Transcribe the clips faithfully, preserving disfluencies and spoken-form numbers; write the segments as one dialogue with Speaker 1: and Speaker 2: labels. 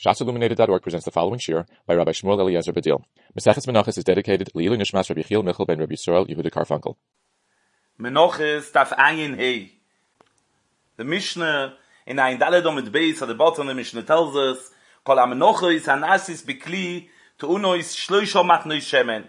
Speaker 1: Shas Illuminated dot org presents the following shir by Rabbi Shmuel Eliezer Badil. Maseches Menachos is dedicated to Leilu Nishmas Rabbi Yechiel Michal ben Rabbi Yisrael Yehuda Karfunkel.
Speaker 2: Menachos Daf Ayin Hey. The Mishnah in Ayin Daled Amud Beis at the bottom of the Mishnah tells us, Kol HaMenachos Hanasis Bikli to Unois Shloisha Matnoi Shemen.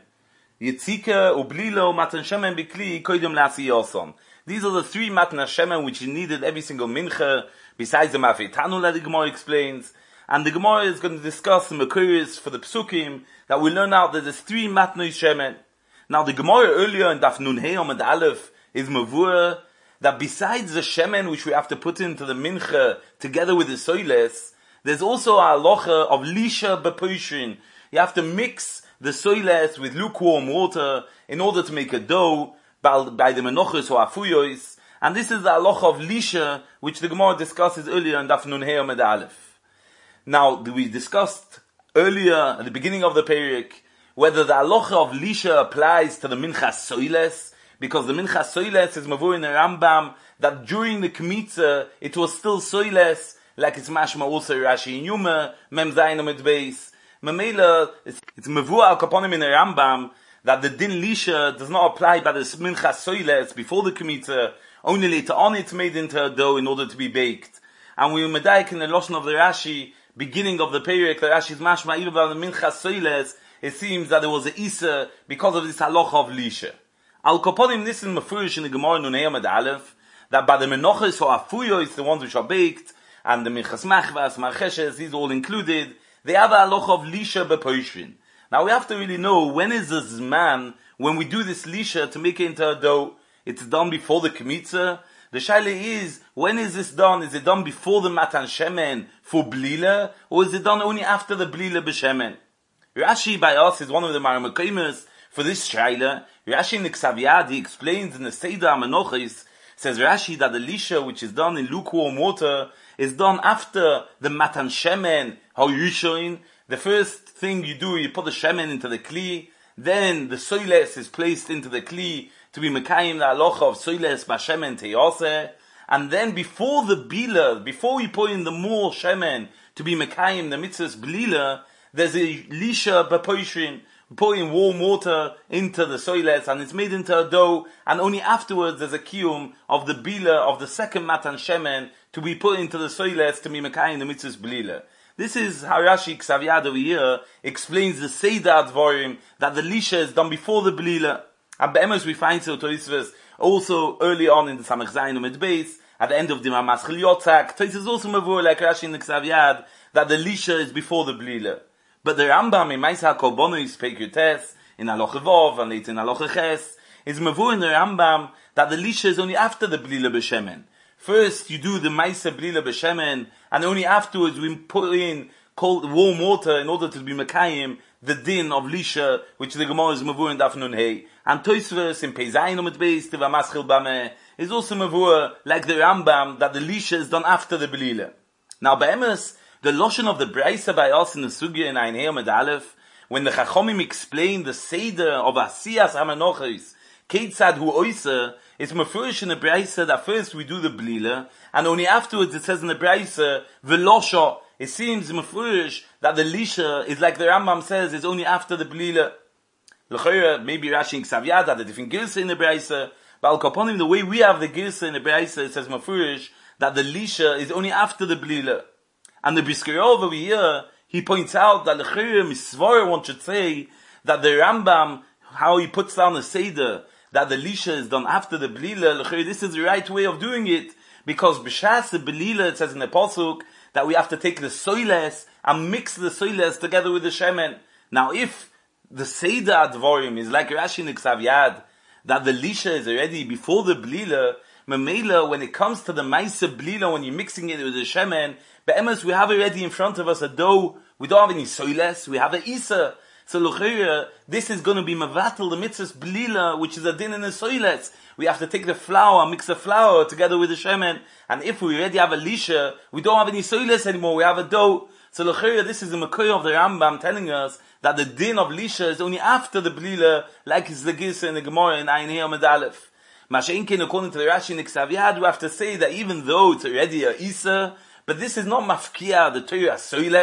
Speaker 2: Yitzika Ublilo Matan Shemen Bikli Koidem Lasi Yoson. These are the three Matna Shemen which he needed every single mincha, besides the Mafetanu that the Gemara explains. And the Gemara is going to discuss the Mekuris for the Psukim that we learn out that there's three Matnoi Shemen. Now the Gemara earlier in Daf Nun Hey Amud Aleph is Mavur that besides the Shemen which we have to put into the Mincha together with the Soiles, there's also a halacha of Lisha B'Poishin. You have to mix the Soiles with lukewarm water in order to make a dough by, by the Menachos or Afuyos. And this is the halacha of Lisha which the Gemara discusses earlier in Daf Nun Hey Amud Aleph. Now, we discussed earlier at the beginning of the Perek whether the halacha of Lisha applies to the Minchas Soiles, because the Minchas Soiles is mavur in the Rambam that during the Kmitza it was still Soiles, like it's mashma also Rashi in Yuma, Mem Zayin Amud Beis. Memela, it's, it's mavur al kaponim in the Rambam that the din Lisha does not apply by the Minchas Soiles before the Kmitza, only later on it's made into a dough in order to be baked. And we medaik in the Lashon of the Rashi, beginning of the Perek, the Rashi's mashma, even by the Minchas Soiles, it seems that there was a Isa because of this halacha of Lisha. Al Koponim, this is Mefurish in the Gemara Nun Hey Amud Aleph, that by the Menachos or Afuyos, the ones which are baked, and the Minchas Machvas, Marcheshes, these all included, they have a halacha of Lisha B'Poishin. Now we have to really know when is the Zman, when we do this Lisha to make it into a dough. It's done before the Kmitza. The shaila is, when is this done? Is it done before the Matan Shemen for Blila, or is it done only after the Blila B'Shemen? Rashi by us is one of the Maramekaimas for this shaila. Rashi in the Ksav Yad, he explains in the Seder HaMenachos, says Rashi that the Lisha, which is done in lukewarm water, is done after the Matan Shemen, how Yushoin. The first thing you do, you put the Shemen into the Kli, then the Soiles is placed into the Kli, to be Mekayim the halacha of Soiles Bashemen Teyase, and then before the Bila, before we put in the more Shemen to be Mekayim the Mitzvahs Blila, there's a Lisha B'Poishin, pouring warm water into the Soiles, and it's made into a dough, and only afterwards there's a Kiyum of the Bila, of the second Matan Shemen, to be put into the Soiles to be Mekayim the Mitzvahs Blila. This is how Rashi Ksav Yad over here explains the Seder Advarim, that the Lisha is done before the Blila. And be'emes we find so Tosfos also early on in the Samech Zayin Amud Beis at the end of the Maschil Yotzak. Tosfos also mavur like Rashi in the Ksav Yad that the Lisha is before the Blila. But the Rambam in Maisa HaKorbanos Pekutes in Halacha Vov and later in Halacha Ches is mavur in the Rambam that the Lisha is only after the Blila B'Shemen. First you do the Maisa Blila B'Shemen, and only afterwards we put in cold warm water in order to be Mekayim the din of Lisha, which the Gemara is mavur in Daf Nun Hey. And Tosfos in Pei Zayin Amud Beis Tiva Maschil Bameh is also mavur like the Rambam that the Lisha is done after the Belila. Now be'emes, the Lashon of the Braisa by us in the Sugya in Ayin Hey Amud Aleph, when the Chachomim explain the Seder of Asiyas HaMenachos, Keitzad Hu Oisa, it's mafurish in the Braisa that first we do the Belila, and only afterwards it says in the Braisa, Velosha. It seems mafurish that the Lisha is like the Rambam says, is only after the Belila. L'chayra, maybe Rashi and Ksav Yad had a different girsa in the Braisa, but Al Kaponim, the way we have the girsa in the Braisa, it says mafurish that the Lisha is only after the Blila. And the Briskerov over here, he points out that l'chayra misvara, one should say, that the Rambam, how he puts down the Seder, that the Lisha is done after the Blila, l'chayra, this is the right way of doing it, because b'shas the Blila, it says in the Pasuk, that we have to take the Soiles and mix the Soiles together with the Shemen. Now if the Seder Advarim is like Rashi in the Ksav Yad, that the Lisha is already before the Blila, Memela, when it comes to the Maisa Blila, when you're mixing it with the Shemen, be'emes, we have already in front of us a dough, we don't have any Soiles, we have a Isa. So l'chayra, this is going to be Mavatal, the Mitzvahs Blila, which is a din in the Soiles. We have to take the flour, mix the flour together with the Shemen, and if we already have a Lisha, we don't have any Soiles anymore, we have a dough. So l'chayra, this is the Makoy of the Rambam telling us that the din of Lisha is only after the Blila, like it's the Gisa in the Gemara in Ayin Hey Amud Aleph. Masha'inkin, according to the Rashi in the Ksav Yad, we have to say that even though it's already a Isa, but this is not mafkia, the Torah Soiles.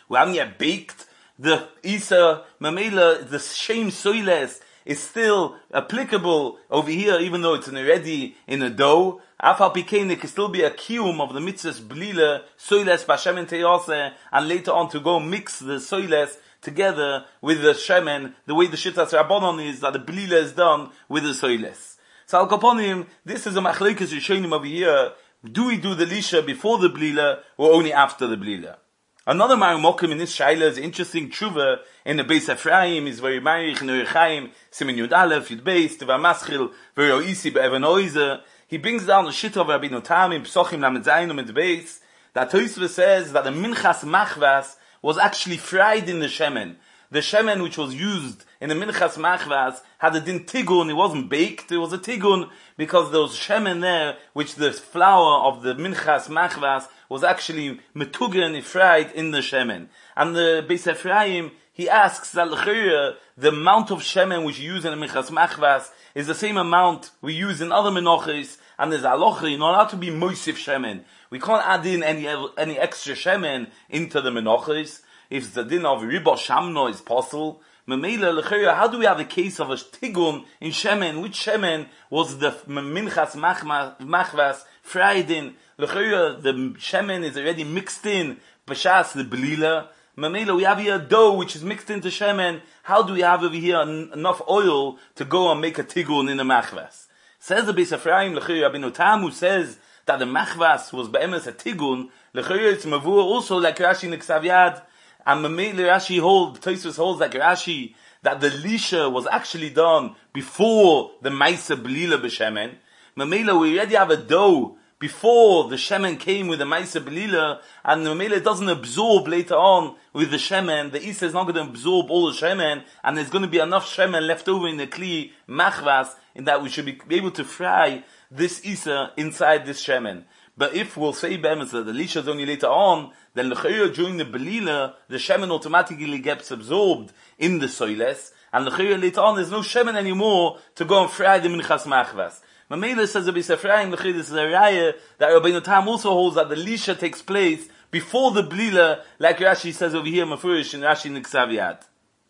Speaker 2: we haven't yet baked the Isa, Mamela, the shame soiles is still applicable over here, even though it's already in a dough. Afal Pikein, it can still be a kiyum of the mitzvahs blila, soiles, bashemen teyase, and later on to go mix the soiles together with the shemen, the way the Shittas Rabbanon is, that the blila is done with the soiles. So Al Kaponim, this is a machlekes Rishonim over here. Do we do the lisha before the blila or only after the blila? Another Marumokim in this Shaila is interesting tshuva in the Beis Ephraim is very marich in Orechaim, Simen Yud Aleph, Yud Beis, Teva Maschil, very oisi be'evan oizer. He brings down the shit of Rabbeinu Tam in Psochim Lamed Zayin Lamed Beis, that Tosfos says that the Minchas Machvas was actually fried in the shemen. The shemen which was used in the Minchas Machvas had a din tigun, it wasn't baked, it was a tigun, because there was shemen there, which the flour of the Minchas Machvas was actually metugen, fried in the shemen. And the Beis Ephraim, he asks that the amount of shemen which you use in the Minchas Machvas is the same amount we use in other menoches, and there's halacha, you're not allowed to be moisif shemen. We can't add in any any extra shemen into the menoches. If the din of riba shamno is possible, memela lechera, how do we have a case of a tigun in shemen? Which shemen was the minchas machvas fried in? Lechera, the shemen is already mixed in b'shas the blila. Memela, we have here dough which is mixed into shemen. How do we have over here en- enough oil to go and make a tigun in the machvas? Says the Beis Ephraim lechera Rabbeinu Tam, who says that the machvas was be'emes a tigun. Lechera, it's mavur also like Rashi in the Ksav Yad. And Mamele Rashi hold, Tosfos holds like Rashi, that the lisha was actually done before the Maisa Belila b'Shemen. Mamele, we already have a dough before the Shemen came with the Maisa Belila, and Mamele doesn't absorb later on with the Shemen. The Isa is not going to absorb all the Shemen, and there's going to be enough Shemen left over in the Kli Machvas, in that we should be able to fry this Isa inside this Shemen. But if we'll say be'emes that the lisha is only later on, then l'chayra during the belila, the shemen automatically gets absorbed in the soiles, and l'chayra later on there's no shemen anymore to go and fry the minchas machvas. Mamela says the Beis Ephraim, l'chayra, this is a raya that Rabbeinu Tam also holds that the lisha takes place before the belila, like Rashi says over here, Mefurish in Rashi Niksav Yad.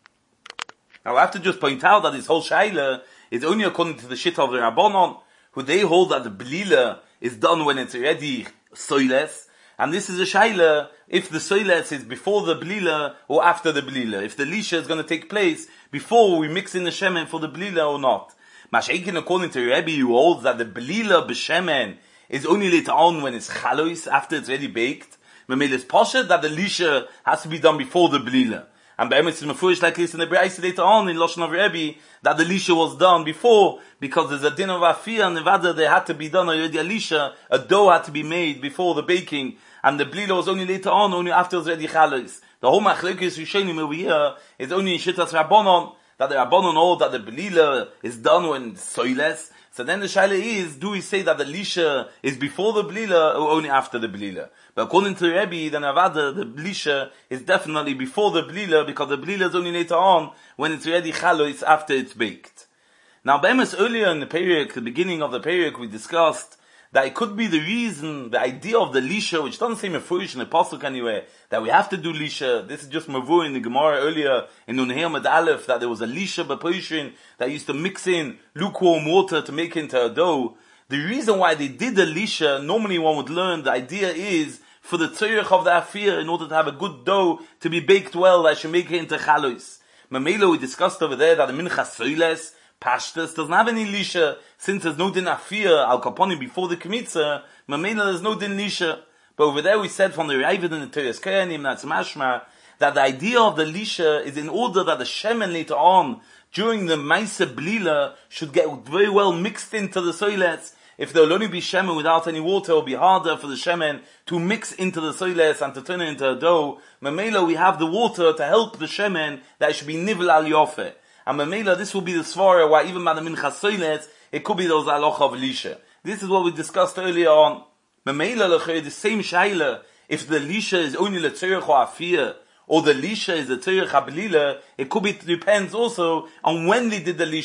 Speaker 2: Now I have to just point out that this whole shaila is only according to the shit of the Rabbanon, who they hold that the belila is done when it's already soiles, and this is a shaila if the soiles is before the blila or after the blila, if the lisha is going to take place before we mix in the shemen for the blila or not. Mashaikin, according to Rebbe, who holds that the blila b'shemen is only later on when it's chalois, after it's already baked. Mamel is poshet that the lisha has to be done before the blila. And be'emes is mefurish like this in the Braisa later on in Lashon of Rebbe, that the lisha was done before, because there's a din of afia and nevada, they had to be done already a lisha, a dough had to be made before the baking, and the blila was only later on, only after it was already chalos. The whole machlekes Rishonim over here is only in Shittas Rabbanon, that the Rabbanon know that the blila is done when it's soiles. So then the shaila is, do we say that the lisha is before the blila or only after the blila? But according to Rebbe, the Navada, the lisha is definitely before the blila, because the blila is only later on when it's already chalois, after it's baked. Now, Be'emes, earlier in the period, the beginning of the period, we discussed that it could be the reason, the idea of the lisha, which doesn't say mefurish in the pasuk anywhere, that we have to do lisha. This is just mavur in the Gemara earlier in Nunheir Med Aleph, that there was a lisha b'poshin that used to mix in lukewarm water to make into a dough. The reason why they did the lisha, normally one would learn, the idea is for the tzorich of the afir, in order to have a good dough to be baked well, that should make it into chalois. Mamela, we discussed over there that the minchas soiles, pashtas, doesn't have any lisha, since there's no din afir, al kaponim, before the kmitza, Mamela, there's no din lisha. But over there we said from the Ravid and the Teres Kehanim, that's mashma, that the idea of the lisha is in order that the shemen later on, during the Maisa Blila, should get very well mixed into the soiles. If there will only be shemen without any water, it will be harder for the shemen to mix into the soiles and to turn it into a dough. Mamela, we have the water to help the shemen, that it should be nivel al yofeh. And Mamela, this will be the svara why even by the minchas soiles, it could be those aloch of lisha. This is what we discussed earlier on. Mamela, the same shaila, if the lisha is only the tzorich or afir, or the lisha is the tzorich hablila, it could be, it depends also on when they did the lisha.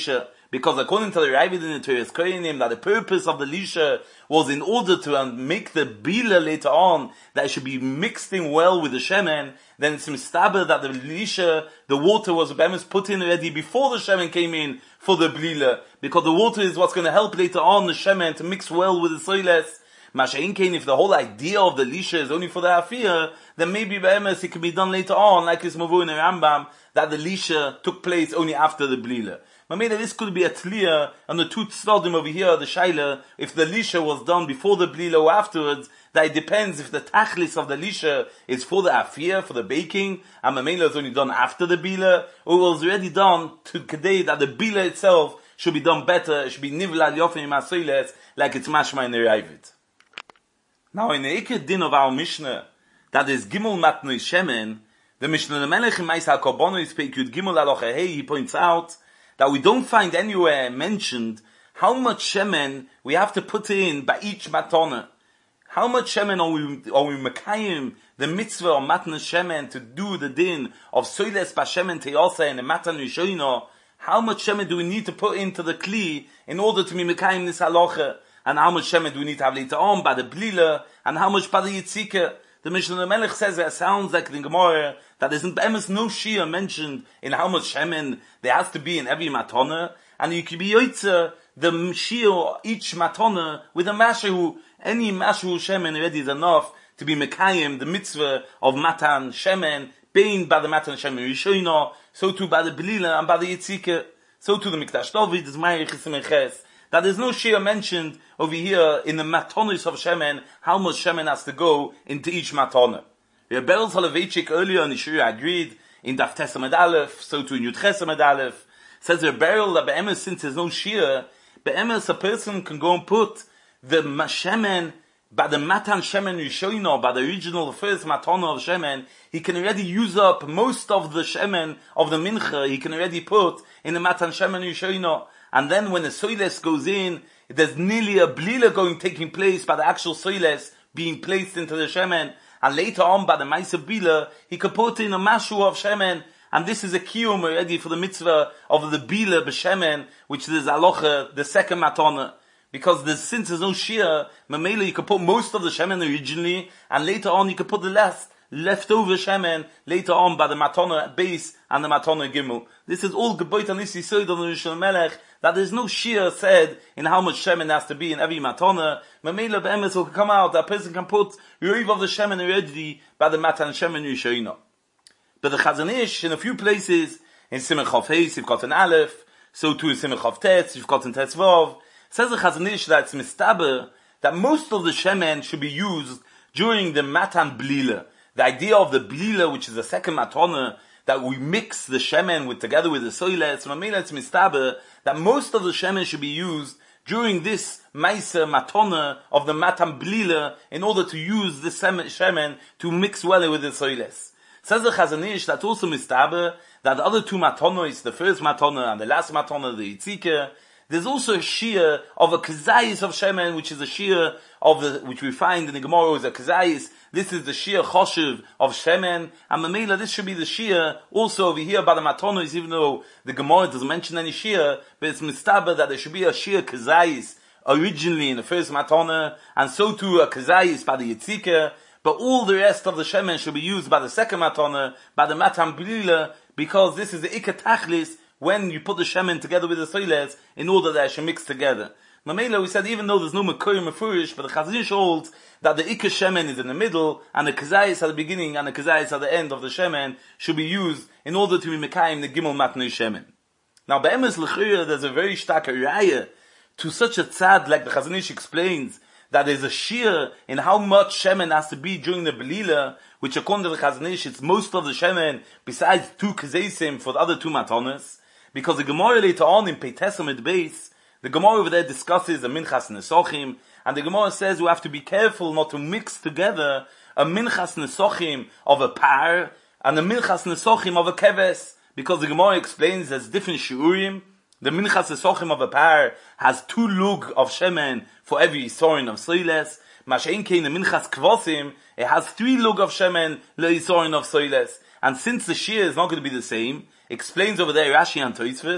Speaker 2: Because according to the Ravid in the Torah Kohanim, that the purpose of the Lisha was in order to um, make the Bila later on, that it should be mixed in well with the Shemen, then it's mistaber that the Lisha, the water was put in already before the Shemen came in for the Blila, because the water is what's going to help later on the Shemen to mix well with the Soiles. Masha'in Kain, if the whole idea of the Lisha is only for the Afir, then maybe Be'emes it can be done later on, like it's Mavu in the Rambam, that the Lisha took place only after the Blila. But maybe this could be a Tliya on the two Tzodim over here, the Shaila, if the Lisha was done before the Blila or afterwards, that it depends if the Tachlis of the Lisha is for the Afir, for the baking, and Mamela is only done after the Bila, or it was already done to Kedei, that the Bila itself should be done better, it should be Nivla Yofim Masoiles, like it's Mashma in the Ravid. Now in the Iked Din of our Mishnah, that is Gimel Matnoi Shemen, the Mishnah the Melech in Maisa HaKorbono is Peik Yud Gimel Aloche Hei, he points out that we don't find anywhere mentioned how much shemen we have to put in by each matana. How much shemen are we, are we mekayim the mitzvah of matna shemen to do the din of soiles b'shemen teyosa and the matan rishoino? How much shemen do we need to put into the kli in order to be mekayim this halacha? And how much shemen do we need to have later on by the blila? And how much by the yitzika? The Mishnah Melech says that it sounds like the Gemara that there's emes no shia mentioned in how much shemen there has to be in every matana, and you can be yoitzer the shia each matana with a mashu. Any mashu shemen already is enough to be mekayim the mitzvah of matan shemen, being by the matan shemen rishoino, so too by the belila and by the yitzika, so too the mikdash David is ma'ir chisim eches. That there's no shia mentioned over here in the matonis of shemen, how much shemen has to go into each matona. Rebel Soloveitchik earlier in the Shira agreed in Daf Tesamad Aleph, so too in Yud Chesamad Aleph, says Rebel that be'emes, since there's no shia, be'emes a person can go and put the shemen by the matan shemen rishoino, by the original first matona of shemen, he can already use up most of the shemen of the mincha, he can already put in the matan shemen rishoino. And then when the soiles goes in, there's nearly a blila going taking place by the actual soiles being placed into the shemen. And later on by the Maisa Bila, he could put in a mashu of shemen. And this is a kiyum already for the mitzvah of the Bila b'shemen, which is alocha, the second matana. Because there's, since there's no shia, mamela you could put most of the shemen originally, and later on you could put the last leftover shemen later on by the matana base and the matana gimel. This is all geboit and this is so on the Rishon Melech, that there's no shia said in how much shemen has to be in every matana. Mamela be'emes will come out, that person can put riv of the shemen already by the matan shemen rishoino. But the Chazon Ish, in a few places, in Simon Chav Hey, Sivkot and Aleph, so too in Simon Chav Tet, Sivkot and Tetzvov, says the Chazon Ish that it's mistaber, that most of the shemen should be used during the matan blila. The idea of the blila, which is the second matana, that we mix the shemen with together with the soiles, mamela it's mistaber, that most of the shemen should be used during this maisa matana of the matan blila, in order to use the shemen to mix well with the soiles. Says the Chazon Ish that also mistaber, that the other two matonos, the first matana and the last matana, the yitzika, there's also a shia of a kazayis of shemen, which is a shia of the, which we find in the Gemara is a kazayis. This is the shia choshev of shemen, and mamela this should be the shia also over here by the matonos, even though the Gemara doesn't mention any shia, but it's mistaber that there should be a shia kazayis originally in the first matana, and so too a kazayis by the yitzika. But all the rest of the shemen should be used by the second matana, by the matan blila, because this is the ikar tachlis, when you put the shemen together with the soiles, in order that it should mix together. Mamela, we said even though there's no mekoyim mefurish, but the Chazon Ish holds that the ikar shemen is in the middle, and the kazayis at the beginning, and the kazayis at the end of the shemen should be used in order to be mekayim the gimel matnei shemen. Now, be'emes l'chira, there's a very stark raya to such a tzad, like the Chazon Ish explains, that there's a shear in how much shemen has to be during the belila, which according to the Chazon Ish, it's most of the shemen, besides two kazaysim for the other two matonas. Because the Gemara later on in Peitesamid base, the Gemara over there discusses a minchas nesochim, and the Gemara says we have to be careful not to mix together a minchas nesochim of a par and a minchas nesochim of a keves, because the Gemara explains there's different shiurim. The minchas nesochim of a par has two lug of shemen for every isorin of soiles. Mashein kein the minchas kvosim, it has three lug of shemen le isorin of soiles. And since the shir is not going to be the same, explains over there Rashi and Tosfos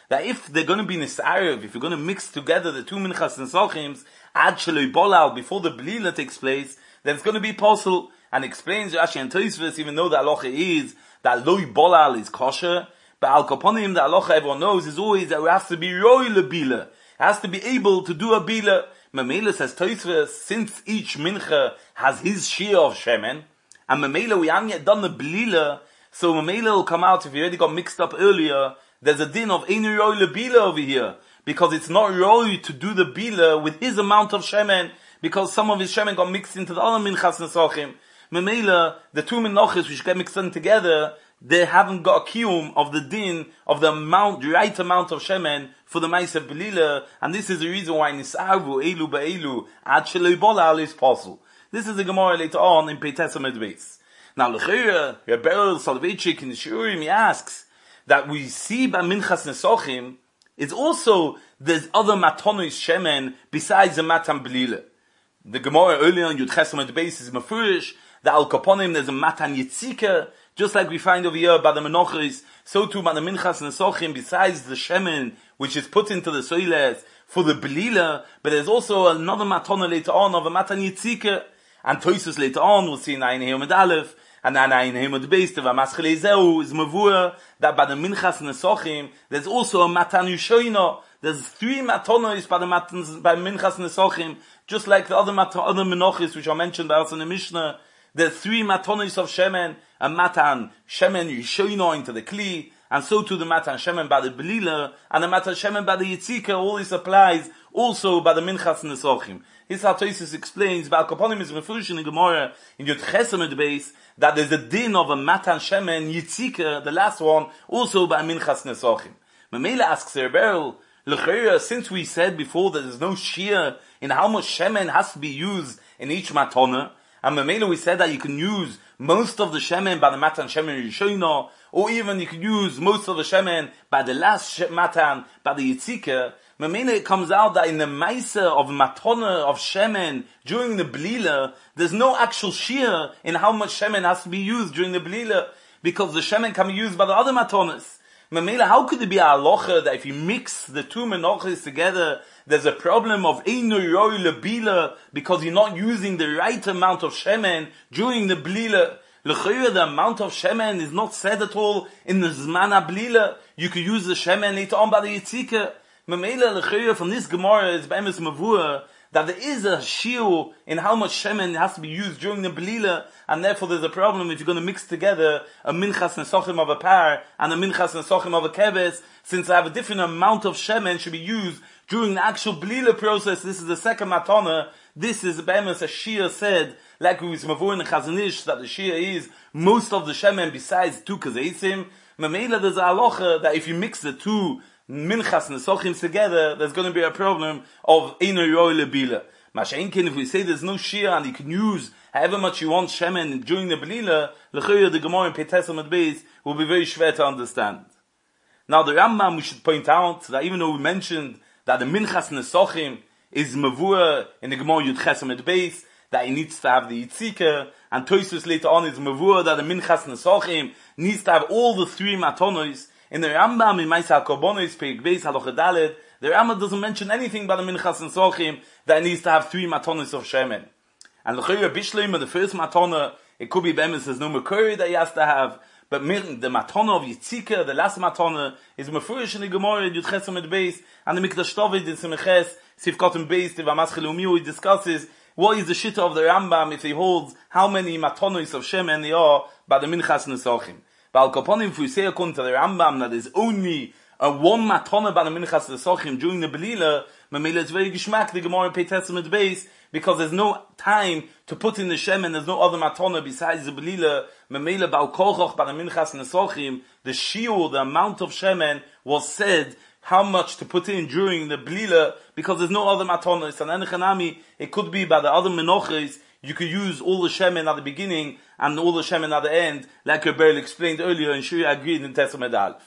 Speaker 2: that if they're going to be Nisarev, if you're going to mix together the two Minchas Nesochims, Ad Sheloi Bolal, before the Blila takes place, then it's going to be possible. And explains Rashi and Tosfos, even though the halacha is that Loi Bolal is kosher, but Al Kaponim, the halacha everyone knows, is always that it has to be Roi LeBila. It has to be able to do a Bila. Memela says Tosfos, since each Mincha has his share of Shemen, and Memela, we haven't yet done the Blila, so Memela will come out, if you already got mixed up earlier, there's a din of Einu Roi LeBila over here, because it's not Roi to do the Bila with his amount of Shemen, because some of his Shemen got mixed into the other Minchas Nesochim. Memela, the two Menochis which get mixed in together, they haven't got a kiyum of the din, of the amount, the right amount of Shemen for the Ma'aseh Belila, and this is the reason why Nisarvu, Elu Ba'elu, Ad Sheloi Bolal is possible. This is the Gemara later on in Peites Amud Beis. Now, L'chira, Rebel Soloveitchik in the Shurim, he asks, that we see by Minchas Nesochim, is also, there's other Matonos Shemen besides the Matan Belila. The Gemara earlier on Yud Ches Amud Beis is Mefurish, the Al Kaponim, there's a Matan Yitzika, just like we find over here by the Menochis, so too by the Minchas Nesochim, besides the Shemen, which is put into the Soiles for the Belila, but there's also another Matana later on of a Matan Yitzika, and Toisus later on, we'll see in Ayin Heyomad Aleph, and then Ayin Heyomad Beis, the Vamaschel Ezeu, is Mavur, that by the Minchas Nesochim, there's also a Matan Yushoino, there's three Matonos by the Matans, by Minchas Nesochim, just like the other Mat- other Menochis, which are mentioned by us in the Mishnah. There's three Matonos of Shemen, a Matan Shemen Yishoino into the Kli, and so too the Matan Shemen by the Belila, and the Matan Shemen by the Yitzika. All this applies also by the Minchas Nesochim. His Hatoisis explains, Bal Kaponim is Mefurish in the Gemara, in Yud Ches Amud Beis, that there's a din of a Matan Shemen Yitzika, the last one, also by Minchas Nesochim. Mamela asks Rebel, L'chera, since we said before that there's no shear in how much shemen has to be used in each matana, and Mamela we said that you can use most of the shemen by the matan shemen Yishoino, or even you can use most of the shemen by the last sh- matan, by the yitzika. Mamela it comes out that in the maisa of matana of shemen during the blila, there's no actual shear in how much shemen has to be used during the blila, because the shemen can be used by the other matanas. Mamela, how could it be a halacha that if you mix the two menochis together, there's a problem of einu roi lebila because you're not using the right amount of shemen during the blila? L'chayra, the amount of shemen is not said at all in the zman blila. You could use the shemen later on by the yitzika. Mamela, l'chayra, from this Gemara is be'emes mavua that there is a shiur in how much shemen has to be used during the belila, and therefore there's a problem if you're going to mix together a minchas nesochim of a par and a minchas nesochim of a keves, since they have a different amount of shemen should be used during the actual belila process. This is the second matana. This is be'emes a shiur said, like we was mavur in the Chazanish, that the shiur is most of the shemen besides two kazeisim. Mamela, there's a halacha that if you mix the two minchas nesochim together, there's going to be a problem of einu roi lebila. Masha'inkin, if we say there's no shia and you can use however much you want shemen during the belila, l'chayr the Gemara in Peites Amud Beis will be very schwer to understand. Now the Rambam, we should point out that even though we mentioned that the minchas nesochim is mavua in the Gemara Yud Ches Amud Beis, that he needs to have the yitzika, and Tosfos later on is mavua that the minchas nesochim needs to have all the three matonos. In the Rambam, in Ma'aseh HaKorbanos, Perek Beis, Halacha Daled, the Rambam doesn't mention anything about the Minchas Nesochim that needs to have three matonos of Shemen. And L'chayra Bishleim, the first matona, it could be be'emes there's no Makuri that he has to have, but the matona of Yitzika, the last matona, is Mefurish in the Gemara, in Yud Ches Amud Beis, and the Mikdash Toved in Simches, Sivkotim Beis, the Vamaschel Umiu, he discusses what is the shitta of the Rambam if he holds how many matonos of Shemen they are by the Minchas Nesochim. But Al Kaponim, if we say according to the Rambam that there's only a one matona by the Minchas Nesochim during the Belila, Mamela it's very geschmack, the Gemara in Peites Amud Beis, because there's no time to put in the Shemen, there's no other matona besides the Belila. Mamela Ba'al Kochoch by the Minchas Nesochim, the shiur, the amount of Shemen was said how much to put in during the Belila, because there's no other matonas. And Enechanami, it could be by the other Menochis, you could use all the shemen at the beginning and all the shemen at the end, like Rebel explained earlier, and Shuri agreed in Testament Aleph.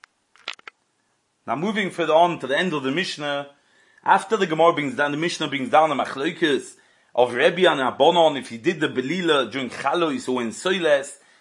Speaker 2: Now moving further on to the end of the Mishnah, after the Gemara brings down, the Mishnah brings down the Machlokes of Rebbe and Rabbanon, if he did the Belila during Chalois or in Soiles,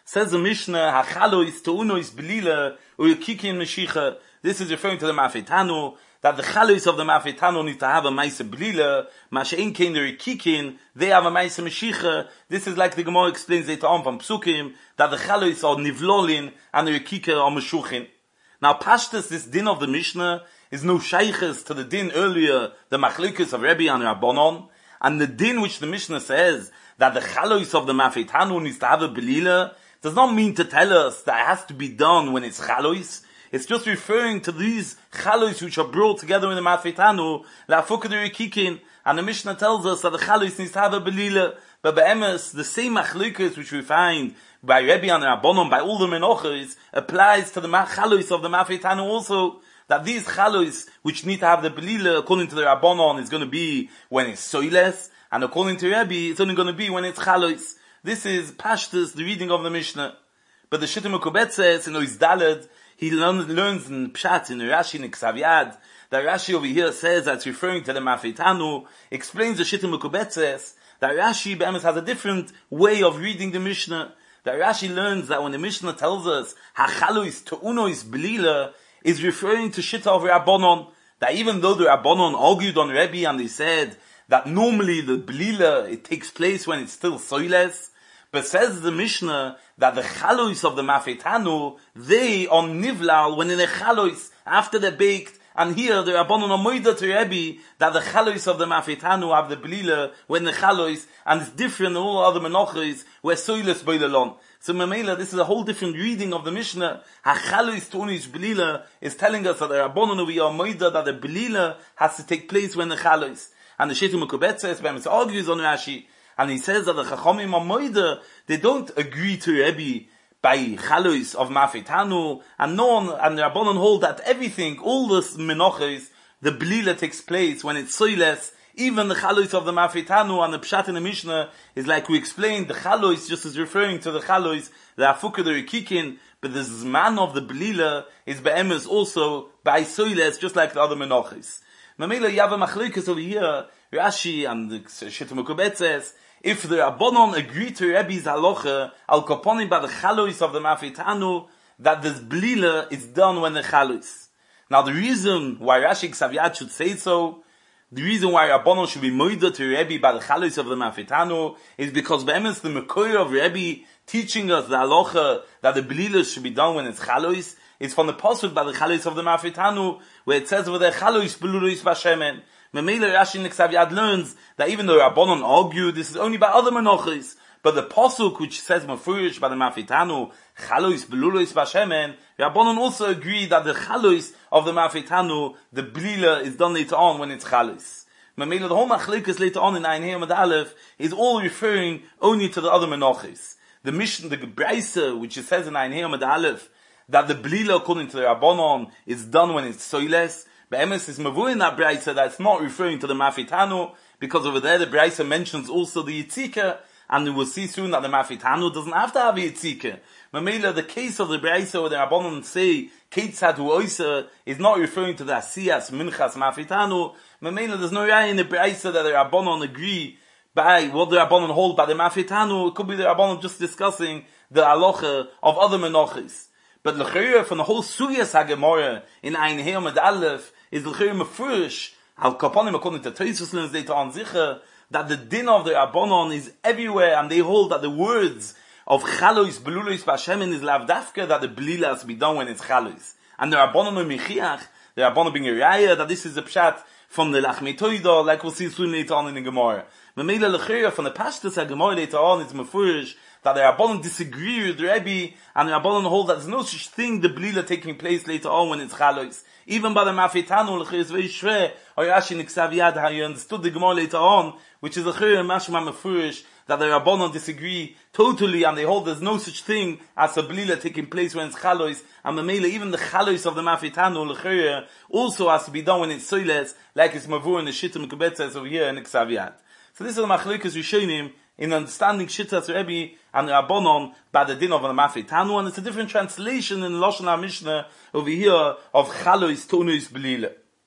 Speaker 2: Says the Mishnah, hachalois teunois belila uyekikin meshicha. This is referring to the mafetanu, that the chalois of the mafetanu need to have a maisa belila, mashein kein the kikin, they have a maisa meshicha. This is like the Gemara explains later on from Psukim, that the chalois are nivlolin and the kikir are meshuchin. Now, pashtus, this din of the Mishnah is no shayches to the din earlier, the machlokes of Rebbe and Rabbanon, and the din which the Mishnah says that the chalois of the mafetanu needs to have a belila does not mean to tell us that it has to be done when it's chalois. It's just referring to these chalois which are brought together in the mafetanu, la fukaduri kikin, and the Mishnah tells us that the chalois needs to have a belila. But by emes, the same machlokes which we find by Rebbe and Rabbanon, by all the menochos, applies to the chalois of the mafetanu also. That these chalois which need to have the belila, according to the Rabbanon, is going to be when it's soiles, and according to Rebbe, it's only going to be when it's chalois. This is pashtus, the reading of the Mishnah. But the Shittim Mekubet says, in Ois Daled, he learns, learns in Pshat, in Rashi, in Ksav Yad, that Rashi over here says that's referring to the mafetanu, explains the Shittim Mekubet says, that Rashi, Be'emes, has a different way of reading the Mishnah. That Rashi learns that when the Mishnah tells us, hachalois teunois belila, is referring to Shitta of Rabbanon, that even though the Rabbanon argued on Rebbe and they said that normally the belila, it takes place when it's still soiles, but says the Mishnah that the chalois of the mafetanu, they are nivlal when in the chalois, after they're baked, and here the Rabbanon are moida to Rebbe that the chalois of the mafetanu have the belila when the chalois, and it's different than all other menachos where soiles boilalon. So Mamela, this is a whole different reading of the Mishnah. Hachalois teunois belila is telling us that the Rabbanon over here are moida that the belila has to take place when the chalois. And the Shittim Mekubet says, Be'emes argues on Rashi, and he says that the Chachamim are moida, they don't agree to Rebbe by chalois of mafetanu, and no one, and the Rabbanon hold that everything, all this menachos, the belila takes place when it's soiles, even the chalois of the mafetanu, and the pshat in the Mishnah is like we explained, the chalois just is referring to the chalois, the afukah, the rikikin, but the zman of the belila is be'emes also by soiles, just like the other menachos. Mamela, you have a machlokes over here, Rashi and the Shittim Mekubet says, if the Rabbanon agree to Rebbe's halacha, al kaponim by the chalois of the mafetanu, that this belila is done when the chalois. Now the reason why Rashi Ksav Yad should say so, the reason why Rabbanon should be moida to Rebbe by the chalois of the mafetanu, is because be'emes the mekoyer of Rebbe teaching us the halacha that the belila should be done when it's chalois, is from the pasuk by the chalois of the mafetanu, where it says over there chalois belulois vashemen. Memela Rashi in Ksav Yad learns that even though Rabbanon argued, this is only by other menachos, but the pasuk which says mafurish by the mafetanu, chalois belulois vashemen, Rabbanon also agreed that the chalois of the mafetanu, the blila, is done later on when it's chalois. Memela, the whole machlokes later on in Ein Amud Aleph is all referring only to the other menachos. The mission, the Braisa, which it says in Ein Amud Aleph, that the blila according to the Rabbanon is done when it's soiles. Be'emes is mavu in that Braisa that's not referring to the mafetanu, because over there the Braisa mentions also the yitzika, and we will see soon that the mafetanu doesn't have to have a yitzika. Mamela, the case of the Braisa where the Rabbanon say Keitzad hu oisa is not referring to the asiyas minchas mafetanu. Mamela, there's no raya in the Braisa that the Rabbanon agree by what the Rabbanon hold by the mafetanu. It could be the Rabbanon just discussing the halacha of other menachos. But l'chayr from the whole Sugyas HaGemara in Ein Amud Aleph is l'chayr mefurish al kaponim according to Tosfos learns later on zicher that the din of the Rabbanon is everywhere, and they hold that the words of chalois belulois vashemen is lavdafka, that the belila has to be done when it's chalois, and the Rabbanon are michiach, the Rabbanon being a raya, that this is a pshat from the Lachmei Toida, like we'll see soon later on in the Gemara. Memela l'chayr from the pashtus HaGemara later on it's mefurish that the Rabbanon disagree with the Rebbe, and the Rabbanon hold that there's no such thing, the belila taking place later on when it's chalois. Even by the mafetanu, l'chayr is very shver, or Rashi in Ksav Yad, how you understood the Gemara later on, which is l'chayr mashma mefurish, that the Rabbanon disagree totally, and they hold there's no such thing as a belila taking place when it's chalois, and Mamela, even the chalois of the mafetanu, l'chayr, also has to be done when it's soiles, like it's mavur in the Shittim Mekubet says over here in Ksav Yad. So this is the machlokes Rishonim in understanding Shittas Rebbe and Rabbanon by the din of the mafetanu, and it's a different translation in Lashon HaMishnah over here of chalois teunois belila.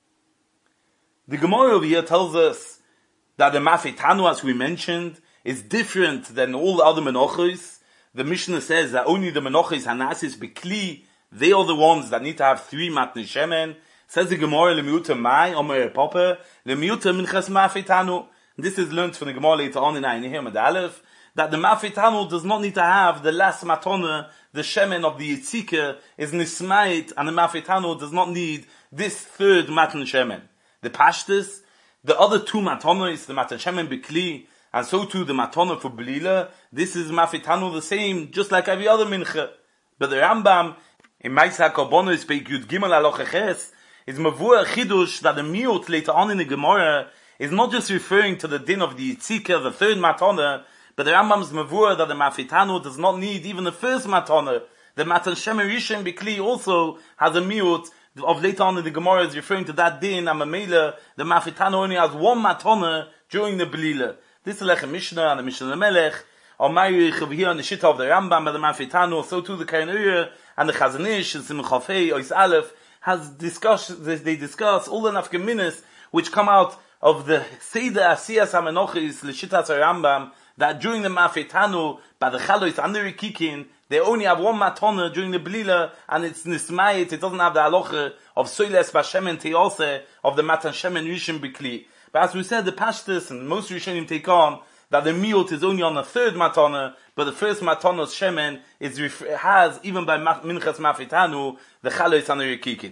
Speaker 2: The Gemara over here tells us that the mafetanu, as we mentioned, is different than all the other menachos, the Mishnah says that only the Menochis Hanasis Bekli, they are the ones that need to have three matne shemen. Says the Gemara, Lemiuta Mai, Omer Papa, Lemiuta Minchas Mafetanu. This is learned from the Gemara later on in Einihim Ad Aleph, that the Mafetanu does not need to have the last matona, the shemen of the Yitzika is Nismait, and the Mafetanu does not need this third matan shemen. The Pashtus, the other two matonas, the matan shemen Bekli, and so too the matona for Belila, this is Mafetanu the same, just like every other mincha. But the Rambam, in Maisa Korbanos Peik Yud Gimel Aloch Ches, is Mavua Chidush that the miut later on in the Gemara is not just referring to the din of the Yitzika, the third matona, but the Rambam's Mavua that the Mafetanu does not need even the first matona. The Matan Shemen Rishon Bekli also has a miut of later on in the Gemara is referring to that din, and Mamela, the Mafetanu only has one matona during the Belila. This is like a Mishnah and the Mishnah Melech, or Mayich over here on the Shitta of the Rambam by the Mafetanu, so too the Kain Uriah and the Chazon Ish and Simcha Fei Ois Aleph has discussed, they discuss all the nafkaminas which come out of the Seder Asiyas HaMenochis L'Shittas HaRambam, that during the Mafetanu, by the Chalois and the Rikikin, they only have one matona during the Belila, and it's Nismayit, it doesn't have the halacha of Soiles Bashemen Teose, of the Matan Shemen Rishon Bekli. But as we said, the Pashtus and most Rishonim take on that the miut is only on the third matana, but the first matana's shemen is has, even by Minchas Mafetanu, the Chalois and the Rikikin.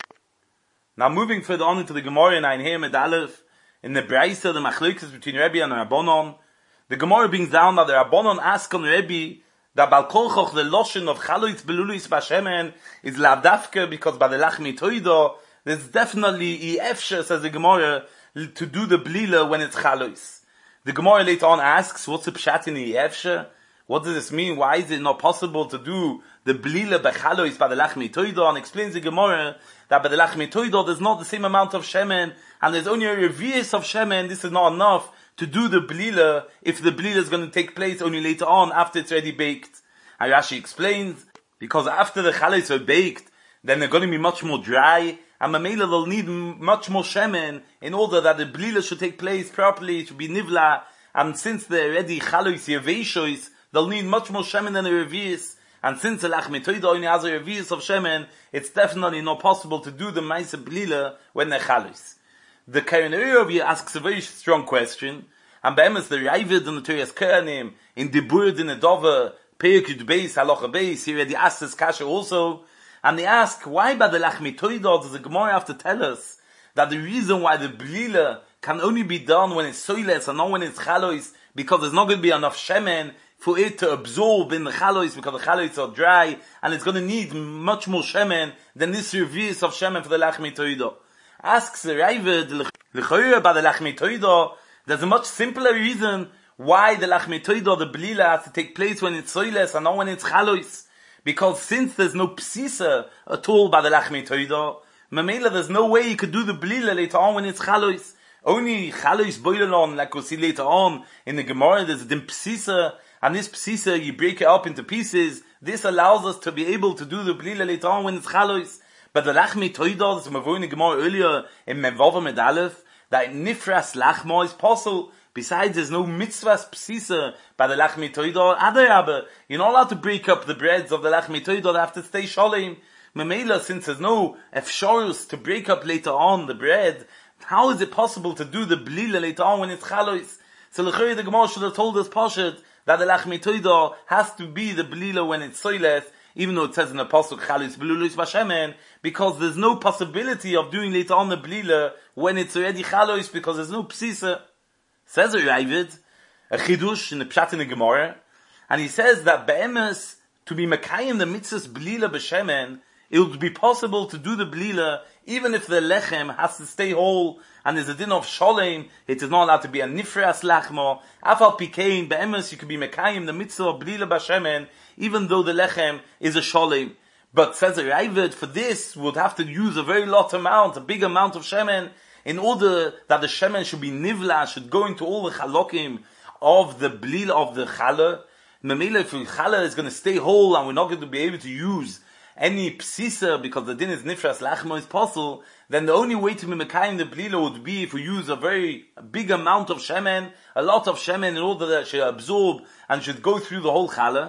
Speaker 2: Now moving further on into the Gemara in Einhem Ed Aleph, in the Braisa, the Machlokes between Rebbe and Rabbanon, the Gemara brings down that the Rabbanon ask on Rebbe that Bal Kolchoch, the Loshen of Chalois Belulis Bashemen, is Lavdafke, because by the Lachmi Toido, there's definitely Efshe, says the Gemara, to do the Blila when it's Chalois. The Gemara later on asks, what's the pshat in the Efshe? What does this mean? Why is it not possible to do the Blila Bechalois by the Lachmi Toido? And explains the Gemara that by the Lachmi Toido there's not the same amount of Shemen, and there's only a revius of Shemen. This is not enough to do the Blila if the Blila is going to take place only later on after it's already baked. And Rashi explains, because after the Chalois are baked, then they're going to be much more dry, and Mamela they'll need much more shemen in order that the blila should take place properly, it should be nivla, and since they're already chalois yeveshois, they'll need much more shemen than a revius, and since the lachmi toida only has a revius of shemen, it's definitely not possible to do the maisa blila when they're chalois. The Karen over here asks a very strong question, and be'emes the Ravid and the Teres Kohanim, in the Burd in the Dover, Perik Yud Beis, Halacha Beis, he already asked this kasha also, and they ask, why by the Lachmi Toidah does the Gemara have to tell us that the reason why the Blila can only be done when it's soiles and not when it's chalois, because there's not going to be enough shemen for it to absorb in the chalois, because the chalois are dry, and it's going to need much more shemen than this revius of shemen for the Lachmi Toidah. Asks the Ravid, L'choyer by the Lachmi Toidah, there's a much simpler reason why the Lachmi Toidah, the Blila, has to take place when it's soiles and not when it's chalois. Because since there's no psisa at all by the Lachmi Toidah, Mamela, there's no way you could do the Blila later on when it's chalois. Only chalois boilalon, like we'll see later on in the Gemara, there's a dim psisa, and this psisa, you break it up into pieces. This allows us to be able to do the Blila later on when it's chalois. But the Lachmi Toidah, as we were in the Gemara earlier, in Mevava Med Aleph, that nifras lachma is possible. Besides, there's no mitzvahs psisa by the Lachmi Toidah. Adayabba, you're not allowed to break up the breads of the Lachmi Toidah, they have to stay shalom. Memela, since there's no efshorus to break up later on the bread, how is it possible to do the blila later on when it's chalois? So l'chayr the Gemara should have told us Pashat that the Lachmi Toidah has to be the blila when it's soiles, even though it says in the pasuk chalois belulos vashemen, because there's no possibility of doing later on the blila when it's already chalois, because there's no psisa. Says a Ravid, a chidush in the pshat in the Gemara, and he says that be'emes, to be mekayim the mitzvahs blila b'shemen, it would be possible to do the blila even if the lechem has to stay whole, and there's a din of sholem, it is not allowed to be a nifras lachmo. Afal pikein be'emes, you could be mekayim the mitzvah of blila b'shemen, even though the lechem is a sholem. But says a Ravid, for this would have to use a very lot amount, a big amount of shemen, in order that the shemen should be nivla, should go into all the chalokim of the blila of the challah. Memela, if the challah is going to stay whole and we're not going to be able to use any psisa because the din is nifras lachmo is possible, then the only way to be mekayim the blila would be if we use a very big amount of shemen, a lot of shemen, in order that it should absorb and should go through the whole challah.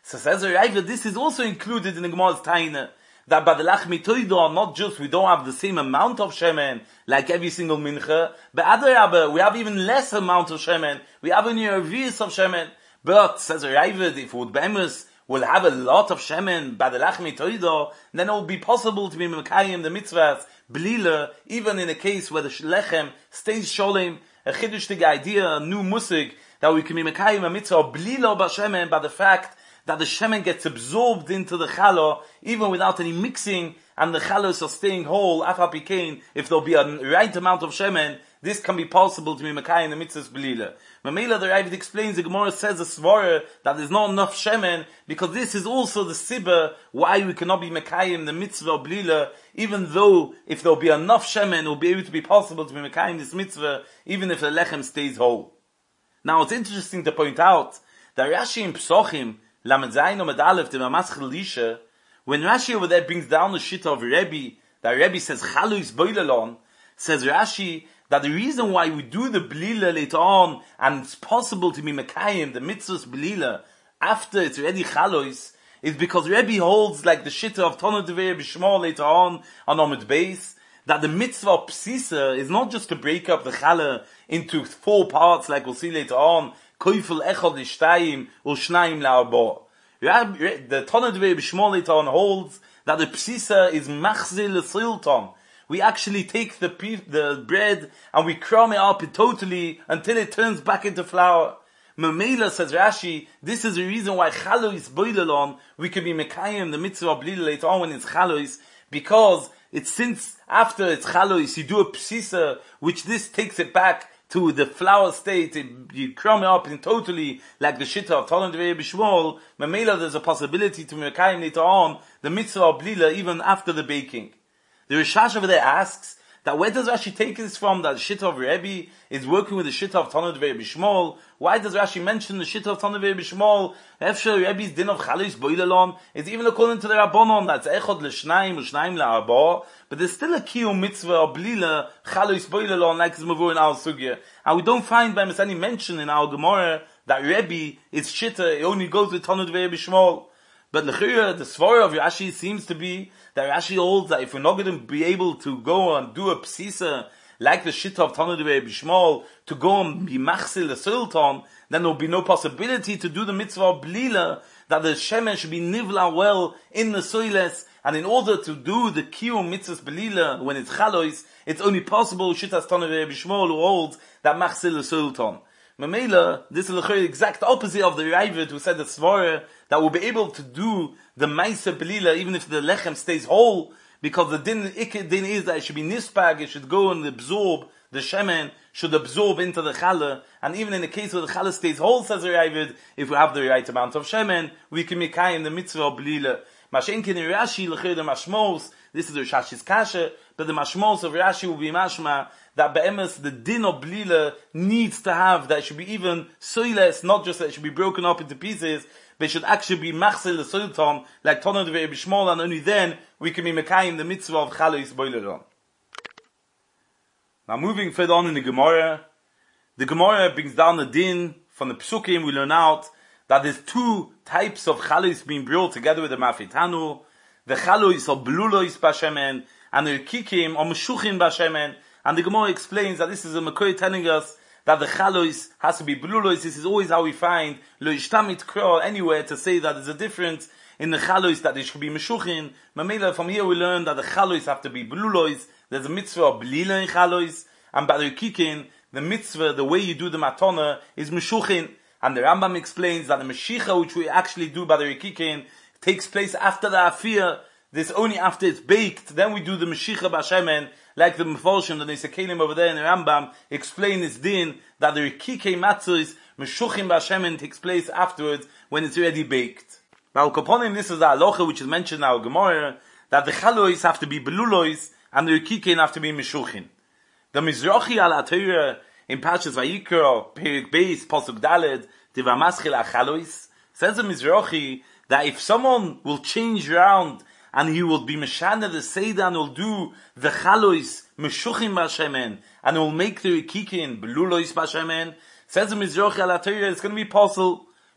Speaker 2: So says the Raiva, this is also included in the Gemara's Taina, that by the Lachmi Toido, not just we don't have the same amount of Shemen, like every single Mincha, but other we have even less amount of Shemen, we have only a vis of Shemen, but says the Raiva, if would Be'emes will have a lot of Shemen by the Lachmi Toido, then it will be possible to be Mekayim the mitzvahs, Blila, even in a case where the Lechem stays Sholem, a Chidushtig idea, a new musig, that we can be Mekayim a mitzvah, Blila ba Shemen, by the fact that the shemen gets absorbed into the challah, even without any mixing, and the challahs are staying whole, afal pikein, if there'll be a right amount of shemen, this can be possible to be mekayim the mitzvahs belila. Mamela the Ravid explains, the Gemara says a svara, that there's not enough shemen, because this is also the sibba, why we cannot be mekayim the mitzvah belila, even though, if there'll be enough shemen, it'll be able to be possible to be mekayim this mitzvah, even if the lechem stays whole. Now it's interesting to point out, that Rashi in Psochim, Lamed Zayin Omed Aleph, the Mamaschel Lisha, when Rashi over there brings down the shita of Rebbe, that Rebbe says, Chaluis Boilalon, says Rashi, that the reason why we do the Belila later on, and it's possible to be Mekayim, the mitzvahs Belila, after it's already Chaluis, is because Rebbe holds like the shita of Tonu Devei B'Shmol later on, on Omed Beis, that the mitzvah of Psisa is not just to break up the Challah into four parts, like we'll see later on, Koifel echad l'shtayim u'shnayim la'arba. The Tonu Devei B'Shmol later on holds that the psisa is machzil l'silton. We actually take the the bread and we crumb it up totally until it turns back into flour. Mamela says Rashi, this is the reason why chalois boilalon, we can be mekayim the mitzvah of blila later on when it's chalois, because it's since after it's chalois you do a psisa, which this takes it back to the flour state, it, you crumb it up in totally like the shita of Tonu Devei B'Shmol. Mamela, there's a possibility to mekayim later on the mitzvah of blila even after the baking. The Rishash over there asks that where does Rashi take this from, that the shita of Rebbe is working with the shita of Tonu Devei B'Shmol? Why does Rashi mention the shita of Tonu Devei B'Shmol? Efshar Rebbe's din of Chalos Boilalon, it's even according to the Rabbanon, that's Echad l'shnayim u'shnayim la'arba, but there's still a kiyum mitzvah of Blila, Chalos Boilalon, like it's Mavur in our Sugya. And we don't find by any mention in our Gemara that Rebbe, its shita, it only goes with Tonu Devei B'Shmol. But l'chira, the svara of Rashi seems to be that Rashi holds that if we're not going to be able to go and do a psisa like the shita of Tonu Devei B'Shmol, to go and be machzil the sultan, then there will be no possibility to do the mitzvah of blila, that the shemen should be nivla well in the soiles, and in order to do the kiyum mitzvahs blila when it's chalois, it's only possible shita Tonu Devei B'Shmol who holds that machzil the sultan. Mamela, this is the exact opposite of the Ravid who said the svara that will be able to do the Maisa Belila even if the lechem stays whole, because the din, din is that it should be nispag, it should go and absorb, the shemen should absorb into the challah, and even in the case where the challah stays whole, says the Ravid, if we have the right amount of shemen, we can make in the mitzvah of Belila. Mashenkin in Rashi, l'chir the mashmos, this is the Rashashi's kasha, but the mashmos of Rashi will be mashma, that be'emes, the din of blila needs to have, that it should be even soiles, not just that it should be broken up into pieces, but it should actually be machzil the sultan, like Tonu Devei B'Shmol, and only then we can be mekayim the mitzvah of chalois boilalon. Now moving further on in the Gemara, the Gemara brings down the din from the Psukim. We learn out that there's two types of chalois being brought together with the mafitanu. The chalois of blulois b'shemen, and the kikim or meshuchin b'shemen. And the Gemara explains that this is a Makoi telling us that the chalois has to be blulois. This is always how we find lo ishtamit kro anywhere to say that there's a difference in the chalois, that they should be meshuchin. Mamela, from here we learn that the chalois have to be blulois. There's a mitzvah of blila in chalois, and by the kikin, the mitzvah, the way you do the matona is meshuchin. And the Rambam explains that the meshicha, which we actually do by the kikin, takes place after the afir. This only after it's baked, then we do the meshicha b'shemen, like the Mefolshim, the Nesekelim over there in the Rambam, explain this din, that the Rikikei Matzos, Meshuchim B'Hashemen, takes place afterwards, when it's already baked. Now, Kaponim, this is the halacha which is mentioned in our Gemara, that the Chalois have to be Belulois, and the Rikikei have to be Meshuchim. The Mizrachi al Atayra, in Parshas Vayikra, Perik Beis, Pasuk Daled, Tiva Maschil HaChalois, says the Mizrachi, that if someone will change around, and he will be Meshana the Seder, and will do the Chalois, Meshuchim B'Hashemen, and will make the Rikikin, Belulois B'Hashemen, says the Mizrachi al Atayra, it's going to be possible,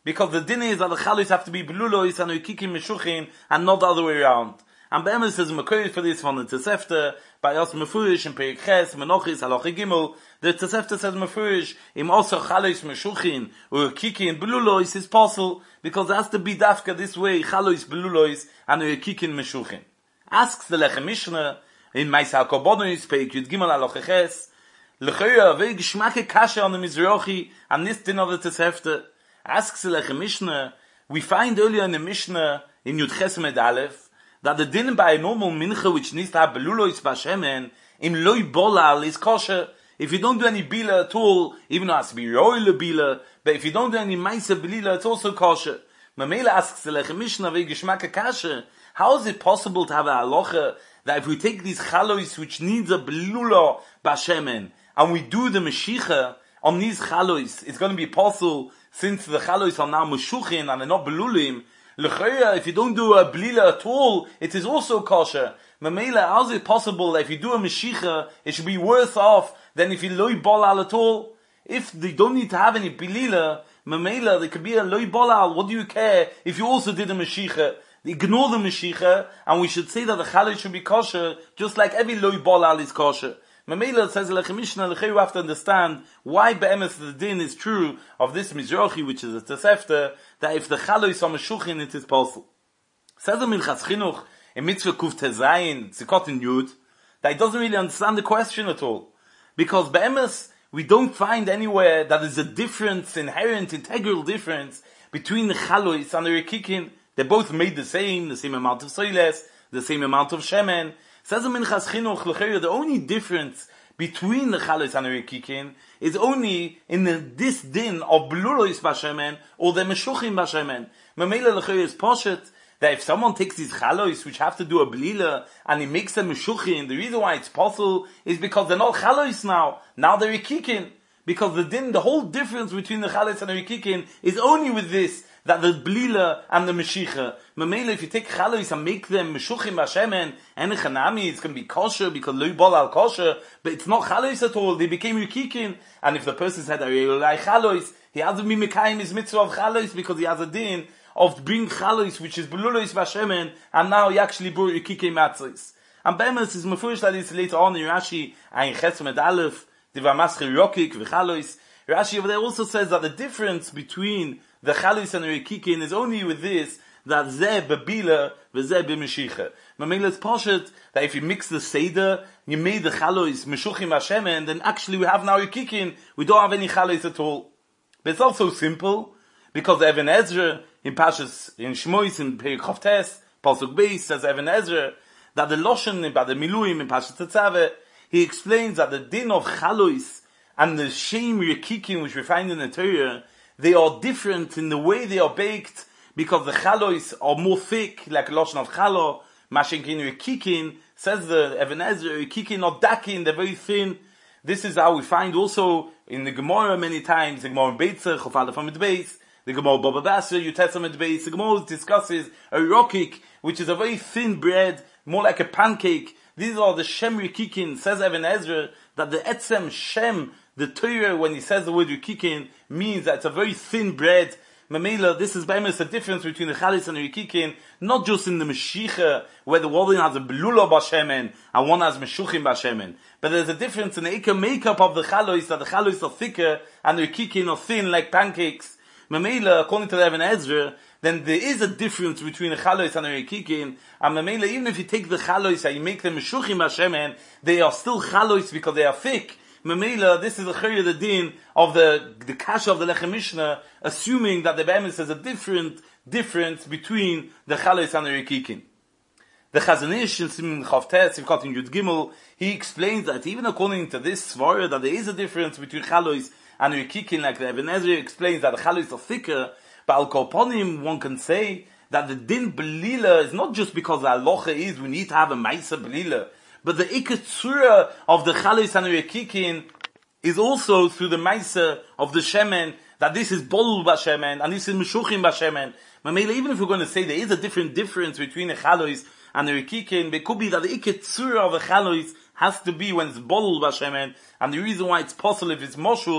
Speaker 2: Because the din is that the chalois have to be belulois and ukikim meshuchin and not the other way around. And Be'emes says Mekoy for this from the Tosefta, by Yos Mefurish and Perik Ches, Menochis, Halacha Gimel. The Tosefta says Mefurish, im also chalois meshuchin or ukikim belulois is possible because it has to be dafka this way, chalois belulois and ukikim meshuchin. Asks the Lechem Mishnah in Maisa HaKorbanos, Perik Yud Gimel Halacha Ches, Lechoya ve geschmacke kasha on the Mizrachi and this din of the Tosefta. Asks the Lechem Mishnah, we find earlier in the Mishnah in Yud Ches Med Aleph that the din by a normal mincha which needs to have belulois bashemen in loy bolal is kosher. If you don't do any bila at all, even though it has to be royal bila, but if you don't do any maisa belila, it's also kosher. Mamela asks the Lechem Mishnah ve geschmacke kasha, how is it possible to have a halacha that if we take these chalois which needs a belula bashemen and we do the meshicha on these chalois, it's going to be possible since the chalois are now meshuchin and they're not belulim. L'chaya, if you don't do a blila at all, it is also kosher. Mamela, how is it possible that if you do a meshicha, it should be worse off than if you loy bolal at all? If they don't need to have any blila, mamela, there could be a loy bolal. What do you care if you also did a meshicha? Ignore the meshicha, and we should say that the challah should be kosher, just like every loy bolal is kosher. Mamela says Lechem Mishnah, you have to understand why be'emes the din is true of this Mizrachi, which is a Tosefta, that if the chalois are meshuchin, it is possible. Says the Minchas Chinuch in Mitzvah Kuf Tezayin, Zikot in Yud, that he doesn't really understand the question at all. Because be'emes, we don't find anywhere that there's a difference, inherent, integral difference, between the chalois and the rekikin. They're both made the same, the same amount of soiles, the same amount of shemen. Says the Minchas Chinuch, the only difference between the chalois and the rekikin is only in the, this din of belulois bashemen or the meshuchim bashemen. Mamela l'chayr is poshet that if someone takes these chalois which have to do a blila and he makes them meshuchim, the reason why it's possible is because they're not chalois now. Now they're rekikin. Because the din, the whole difference between the chalois and the rekikin is only with this, that the blila and the meshicha. Mamela, if you take chalois and make them meshuchim bashemen, and chanami, it's going to be kosher because loy bol al kosher, but it's not chalois at all. They became rekikin, and if the person said like chalois, he has to be mekayim his mitzvah of chalois because he has a din of bring chalois which is belulois bashemen, and now he actually brought rekikim matzos. And be'emes is mefurish that it's later on in Rashi and Ches Med Aleph diva masche rokik v'chalois. Rashi over there also says that the difference between the chalois and the rekikin is only with this, that zeh bebila v'zeh b'meshicha. Mamela is poshet that if you mix the seder, you made the chalois meshuchim hashemen, then actually we have now rekikin, we don't have any chalois at all. But it's also simple, because Even Ezra, in Pashas, in Shmois, in Perik Chavtes, Pasuk Beis, says Even Ezra, that the Loshen, by the Miluim, in Pashas Tetzaveh, he explains that the din of chalois and the shem rekikin, which we find in the Torah, they are different in the way they are baked, because the chalois are more thick, like Loshen of chalo, mashenkin rekikin, says the Even Ezra, rekikin are dakin, they're very thin. This is how we find also in the Gemara many times, the Gemara in Beitzah, Chofala from the Beis, the Gemara Baba Basra, Yutetzah with Beis, the Gemara discusses a rokik, which is a very thin bread, more like a pancake. These are the Shem Rekikin, says Even Ezra, that the Etzem Shem, the Torah, when he says the word Rekikin, means that it's a very thin bread. Mamela, this is be'emes a difference between the Chalis and the Rekikin, not just in the Meshicha, where the one has a Belula Bashemen, and one has Meshuchim Bashemen. But there's a difference in the Eka makeup of the Chalos, that the Chalos are thicker, and the Rekikin are thin like pancakes. Mamela, according to the Even Ezra, then there is a difference between the Chalos and the Rekikin, and Mamela, even if you take the Chalos and you make them Meshuchim Bashemen, they are still Chalos because they are thick. Mamela, this is the Chayr the Din of the, the Kasha of the Lechem Mishnah, assuming that the Be'emes has a different difference between the Chalos and the Rekikin. The Chazon Ish in Siman Chavtes, in Cotton Yud Gimel, he explains that even according to this Svara, that there is a difference between Chalos and Rekikin, like the Even Ezra explains that the Chalos are thicker, but Al Korponim, one can say that the Din Belila is not just because the Alocha is we need to have a Maisa Belila, but the ikatsura of the chalis and the rekikin is also through the maisa of the shemen, that this is bolul bashemen, and this is meshuchim bashemen. Mamela, even if we're going to say there is a different difference between the chalos and the rekikin, it could be that the ikatsura of the chalos has to be when it's bolul bashemen, and the reason why it's possible if it's moshuch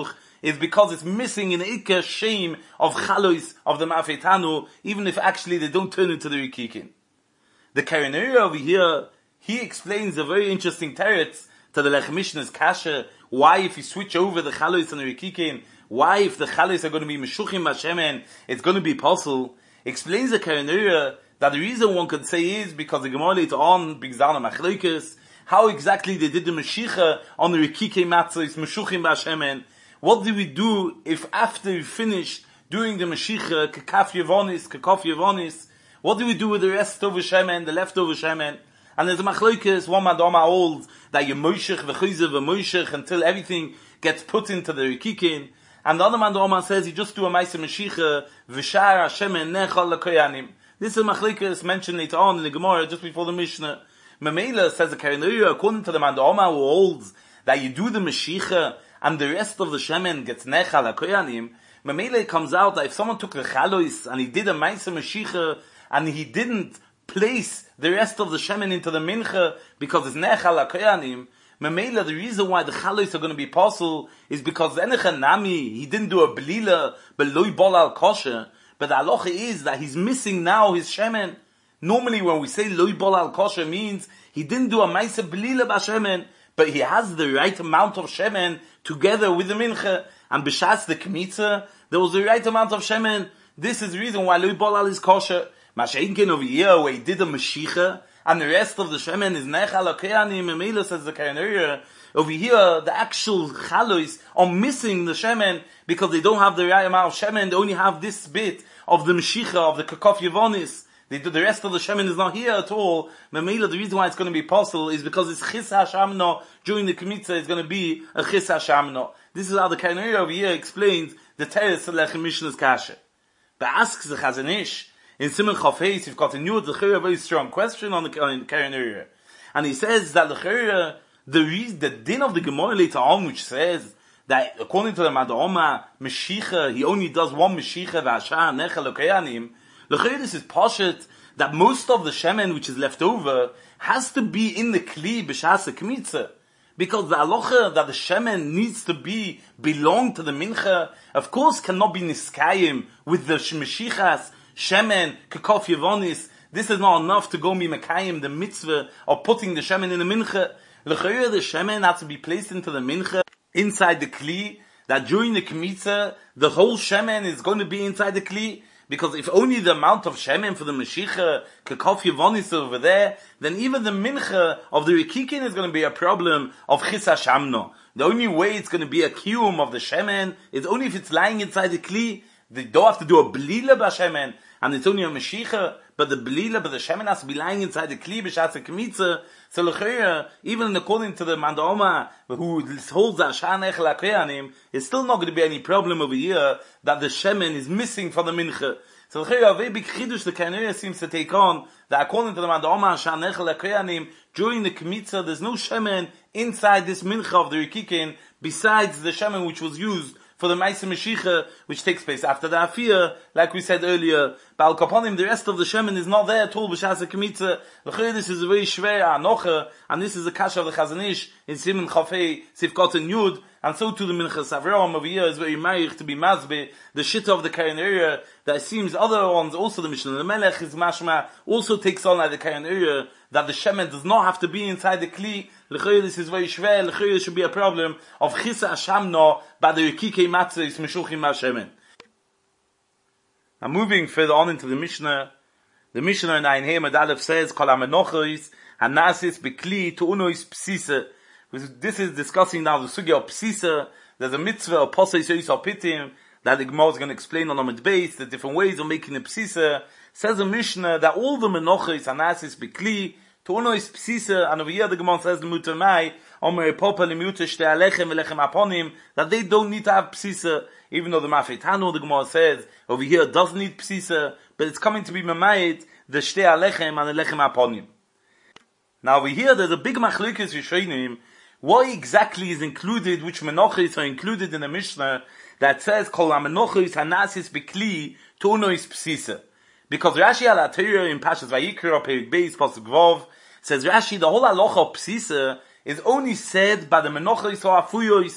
Speaker 2: is because it's missing an ikka shame of chalois of the mafetanu, even if actually they don't turn into the rikikin. The Karenuri over here, he explains a very interesting teretz to the Lechem Mishnah's kasha, why if you switch over the chalois and the rikikin, why if the chalois are going to be meshuchim b'shemen, it's going to be possible. Explains the Karenuri that the reason one could say is because the Gemara later on brings down a machlokes, how exactly they did the Mashiach on the Rikike Matzah, is Meshuchim B'Hashemen. What do we do if after we finish doing the Mashiach, Kekaf Yevonis, Kekaf Yevonis, what do we do with the rest of the Shemen, the leftover Shemen? And there's a machlokes, one Madama holds that you Moshech v'Chayzev v'Moshech until everything gets put into the Rikikin. And the other Madama says you just do a Maisa Mashiach, V'Shar Hashemen Nechal L'Koyanim. This is machlokes mentioned later on in the Gemara, just before the Mishnah. Mamela says the Karenuri, according to the Mandoma who holds that you do the Mashiach and the rest of the Shemen gets Nechal HaKoyanim, Mamela comes out that if someone took the Chalois and he did a Maisa Mashiach and he didn't place the rest of the Shemen into the Mincha because it's Nechal HaKoyanim, Mamela, the reason why the Chalois are going to be possible is because Enecha Nami, he didn't do a Belila, Beloi Bol Al Kosher, but the halacha is that he's missing now his Shemen. Normally when we say Loi Bol Al Kosher means he didn't do a Maisa Belila B'Shemen, but he has the right amount of Shemen together with the Mincha. And B'Shas the Kmitza, there was the right amount of Shemen. This is the reason why Loi Bol Al is Kosher. Masha'inkin over here where he did a Mashiach, and the rest of the Shemen is Nechal HaKoyanim, Memela says the Karenuri, over here the actual Chalois are missing the Shemen because they don't have the right amount of Shemen, they only have this bit of the Mashiach, of the Kekaf Yevonis. They do, the rest of the Shemen is not here at all. Memela, the reason why it's going to be possible is because it's Chis HaShamno, during the Kmitza is going to be a Chis HaShamno. This is how the Karenuri over here explains the Teres of Lechem Mishnah's Kasha. But asks the Chazon Ish, in Simon Chafeis, you've got a new, the a very strong question on the Karenuri. And he says that the the reason, the din of the Gemara later on, which says that according to the Madoma, Mashiach, he only does one Mashiach, V'Ashar Nechal HaKoyanim. This is Poshet, that most of the Shemen which is left over has to be in the Kli B'Shas HaKmitza. Because the halacha that the Shemen needs to be, belong to the Mincha, of course cannot be Niskayim with the Mashiachas, Shemen, Kekaf Yevonis. This is not enough to go mi Mekayim, the mitzvah of putting the Shemen in the Mincha. The Shemen has to be placed into the Mincha, inside the Kli, that during the Kmitza, the whole Shemen is going to be inside the Kli. Because if only the amount of Shemen for the Mashiach, Kekaf Yevonis over there, then even the Mincha of the Rikikin is going to be a problem of Chis HaShamno. The only way it's going to be a Kiyum of the Shemen is only if it's lying inside the Kli. They don't have to do a Belila B'Shemen, and it's only a Mashiach, but the Belila, but the Shemen has to be lying inside the Kli B'Shatz HaKmitza. So l'chayra, even according to the Mandoma, who holds the Ashar Nechal HaKoyanim, it's still not going to be any problem over here that the Shemen is missing from the Mincha. So l'chayra, a very big chidush the Karenuri seems to take on, that according to the Mandoma, Ashar Nechal HaKoyanim, during the Kmitza, there's no Shemen inside this Mincha of the Rikikin, besides the Shemen which was used for the Maisa Mashiach, which takes place after the Afiyah, like we said earlier. Ba'al Kaponim, the rest of the Shemen is not there at all, B'Shas HaKmitza. L'chayr, this is a very shver, anocha, and this is the Kasha of the Chazon Ish, in Simon Chafei, Sifkot and Yud, and so too the Minchas Avraham over here is very marich to be mazbe, the Shitta of the Karenuri, that it seems other ones, also the Mishnah, the Melech is mashma, also takes on like the Karenuri, that the Shemen does not have to be inside the Kli. L'chayr, this is very shver, l'chayr should be a problem of Chisa Hashamno, by the Rikike Matzah, is Meshuchim HaShemen. Now moving further on into the Mishnah, the Mishnah in Ein Hey Medalef says, Kol HaMenochos, Hanasis Bekli, Tu'unois Psisa. This is discussing now the sugya of Psisa. There's a mitzvah of Posei Sois Pitim that the Gemara is going to explain on Amid Beis, the different ways of making a Psisa. Says the Mishnah that all the Menochos, Hanasis Bekli, Tu'unois Psisa, and over here the Gemara says the Mutamai, Omer Popa Limuta Shte Alechem Velechem Aponim, that they don't need to have Psisa, even though the Mafetano, the Gemara says, over here doesn't need Psisa, but it's coming to be Mamayit, the Shte Alechem and the Lechem Aponim. Now over here there's a big machlokes Rishonim, what exactly is included, which Menochos are included in the Mishnah, that says, Kol HaMenochos Hanasis Bekli Tu'unois Psisa. Because Rashi al-Atira in Pashas Vayikra, Perik Beis, Pasuk Vov, says Rashi, the whole halacha of Psisa is only said by the Menochos or Afuyos.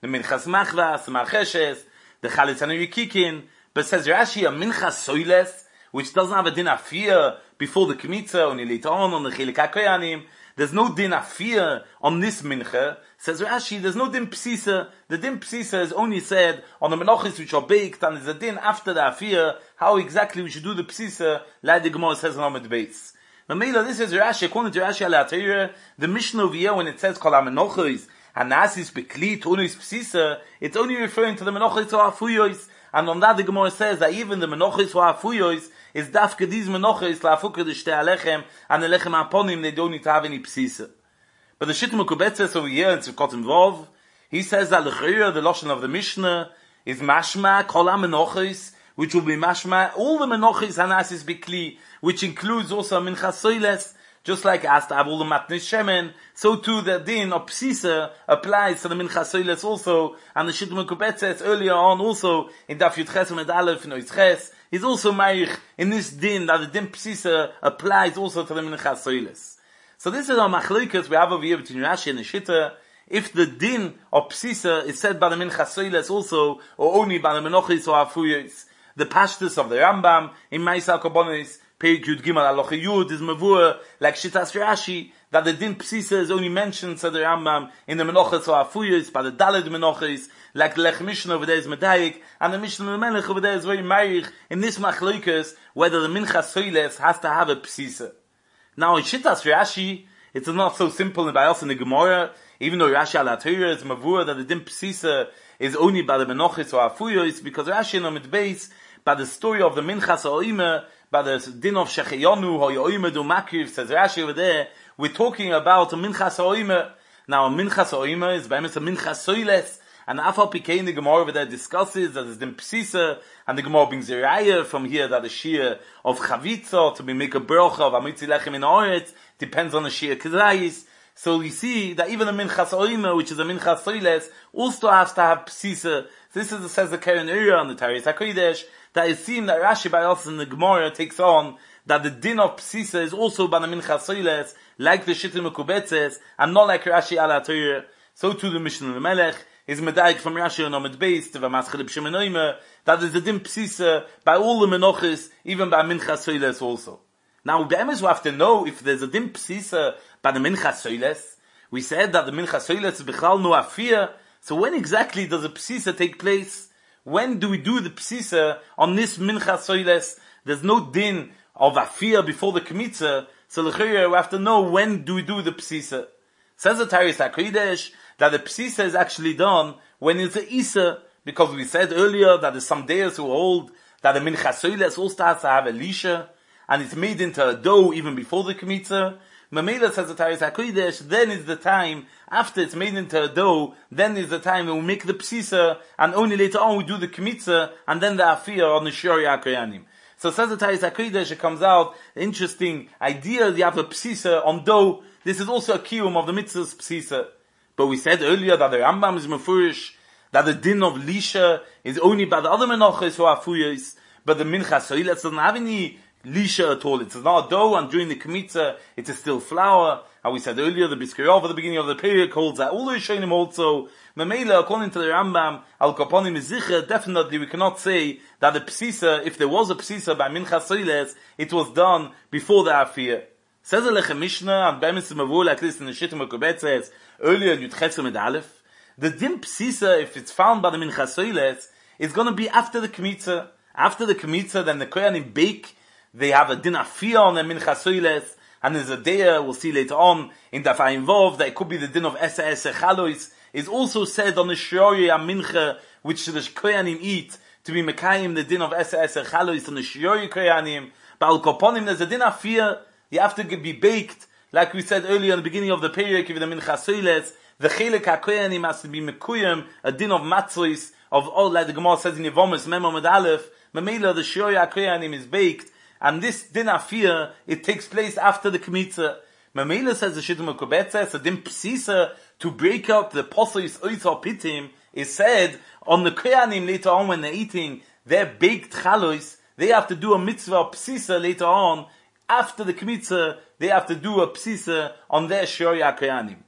Speaker 2: the minchas machvas, the marcheshes, the chalitz and yikikin. But says Rashi, a minchas soiles, which doesn't have a din afir before the kmitza, only later on on the chilik hakoyanim. There's no din afir on this mincha. Says Rashi, there's no din psisa. The din psisa is only said on the menachos which are baked, and there's a din after the afir, how exactly we should do the psisa, like the Gemara says on the base. Mamela, this is Rashi, according to Rashi al the Mishnah over here, when it says kol ha-menachos, hanasis bekli tonis psisa, it's only referring to the menachos or afuyos. And on that the Gemara says that even the menachos or afuyos is dafke these menachos la'afuka the shtei alechem and the lechem aponim, they don't need to have any psisa. But the Shittim Kubetzes over here in Tzukot Vov, he says that the Chayra, the Lashon of the Mishnah, is mashma kol ha-menachos, which will be mashma all the menachos hanasis bikli, which includes also minchas soiles, just like as to have all the matnis shemen, so too the din of psisa applies to the minchas soiles also, and the Shittim Kubetzes earlier on also in Daf Yud Ches Amud Aleph in Oitz Ches is also ma'ich in this din that the din psisa applies also to the minchas soiles. So this is our machlokas we have over here between Rashi and the Shitta. If the din of psisa is said by the minchas soiles also, or only by the menachos or afuyos, the pashtus of the Rambam in Ma'aseh Karbonos Perik Yud Gimel Halacha Yud is mavur like Shittas Rashi that the din psisa is only mentioned, said the Rambam, in the menachos or afuyos by the Daled menachos, like the Lech Mishnah over there is medayik, and the Mishnah of the Melech over there is very ma'ich in this machlokas whether the minchas soiles has to have a psisa. Now in Shittas Rashi, it's not so simple by us in the Gemara, even though Rashi al HaTorah is mavur that the din psisa is only by the menachos or afuyos, because Rashi in Amid Beis, by the story of the minchas ha'oime, by the din of Shecheyonu ha'oime do makriv, says Rashi over there, we're talking about a minchas ha'oime. Now a minchas ha'oime is by a minchas soiles, and Afal Pikei in the Gemara over there discusses that it's din psisa, and the Gemara brings a raya from here that the shir of chavitza to be make a bracha of amitzi lechem in oretz depends on the shir kedayis. So we see that even a minchas ha'oime, which is a minchas soiles, also has to have psisa. This is, says the Keren Uriah on the Taris HaKodesh, that it seems that Rashi by us in the Gemara takes on that the din of psisa is also by the minchas soiles, like the Shittim Kubetzes, and not like Rashi al HaTorah. So too the Mishnah of the Melech is medayik from Rashi on Amid Beis to V'maschel b'Shemenoime, that is the din psisa by all the menachos, even by minchas soiles also. Now, be'emes we have to know if there's a din psisa by the minchas soiles. We said that the minchas soiles is b'chal no afir. So when exactly does the psisa take place? When do we do the psisa on this minchas soiles? There's no din of afir before the kmitza. So l'chayr, we have to know when do we do the psisa. Says the Taris HaKodesh that the psisa is actually done when it's a isa, because we said earlier that there's some days who hold that the minchas soiles also has to have a lisha, and it's made into a dough even before the kmitza. Mamela, says the Taris HaKodesh, then is the time, after it's made into a dough, then is the time when we make the psisa, and only later on we do the kmitza, and then the afir on the shori HaKoyanim. So says the Taris HaKodesh, it comes out, interesting idea, you have a psisa on dough. This is also a kiyum of the mitzvah's psisa. But we said earlier that the Rambam is mefurish, that the din of lisha is only by the other menachos who are fuyos, but the minchas soiles doesn't have any lisha at all. It's not a dough, and during the kmitza, it is still flour. And we said earlier, the Biskirov at the beginning of the period holds that all the Rishonim also. Memela, according to the Rambam, Al Kaponim is zicher, definitely we cannot say that the psisa, if there was a psisa by minchas soiles, it was done before the afir. Says the Lechem Mishnah, and Bemis Mavur like this in the Shittim Kubetzes, earlier in Yud Ches Amud Aleph, the din psisa, if it's found by the minchas soiles, is going to be after the kmitza. After the kmitza, then the koyanim bake, they have a din afiyah on the minchas soiles, and there's a day, we'll see later on, in Daf Ayin Vov, that it could be the din of Esa Esa Chalois, is also said on the Shiori HaMincha, which the koyanim eat, to be mekayim the din of Esa Esa Chalois on the Shiori koyanim. But Al Koponim, there's a din afiyah, you have to be baked, like we said earlier in the beginning of the period, if the minchas soiles, the chelek hakoyanim has to be mekuyim, a din of matzos, of all, like the Gemara says in Yevomis, Mem Amud Aleph, Mamela, the shiori hakoyanim is baked, and this din afir, it takes place after the kmitza. Mamela says the Shittim Kubetzes, a din psisa, to break up the posos oisor pitim, is said on the koyanim later on when they're eating their baked chalos, they have to do a mitzvah psisa later on. After the kmitza, they have to do a psisa on their shori hakoyanim.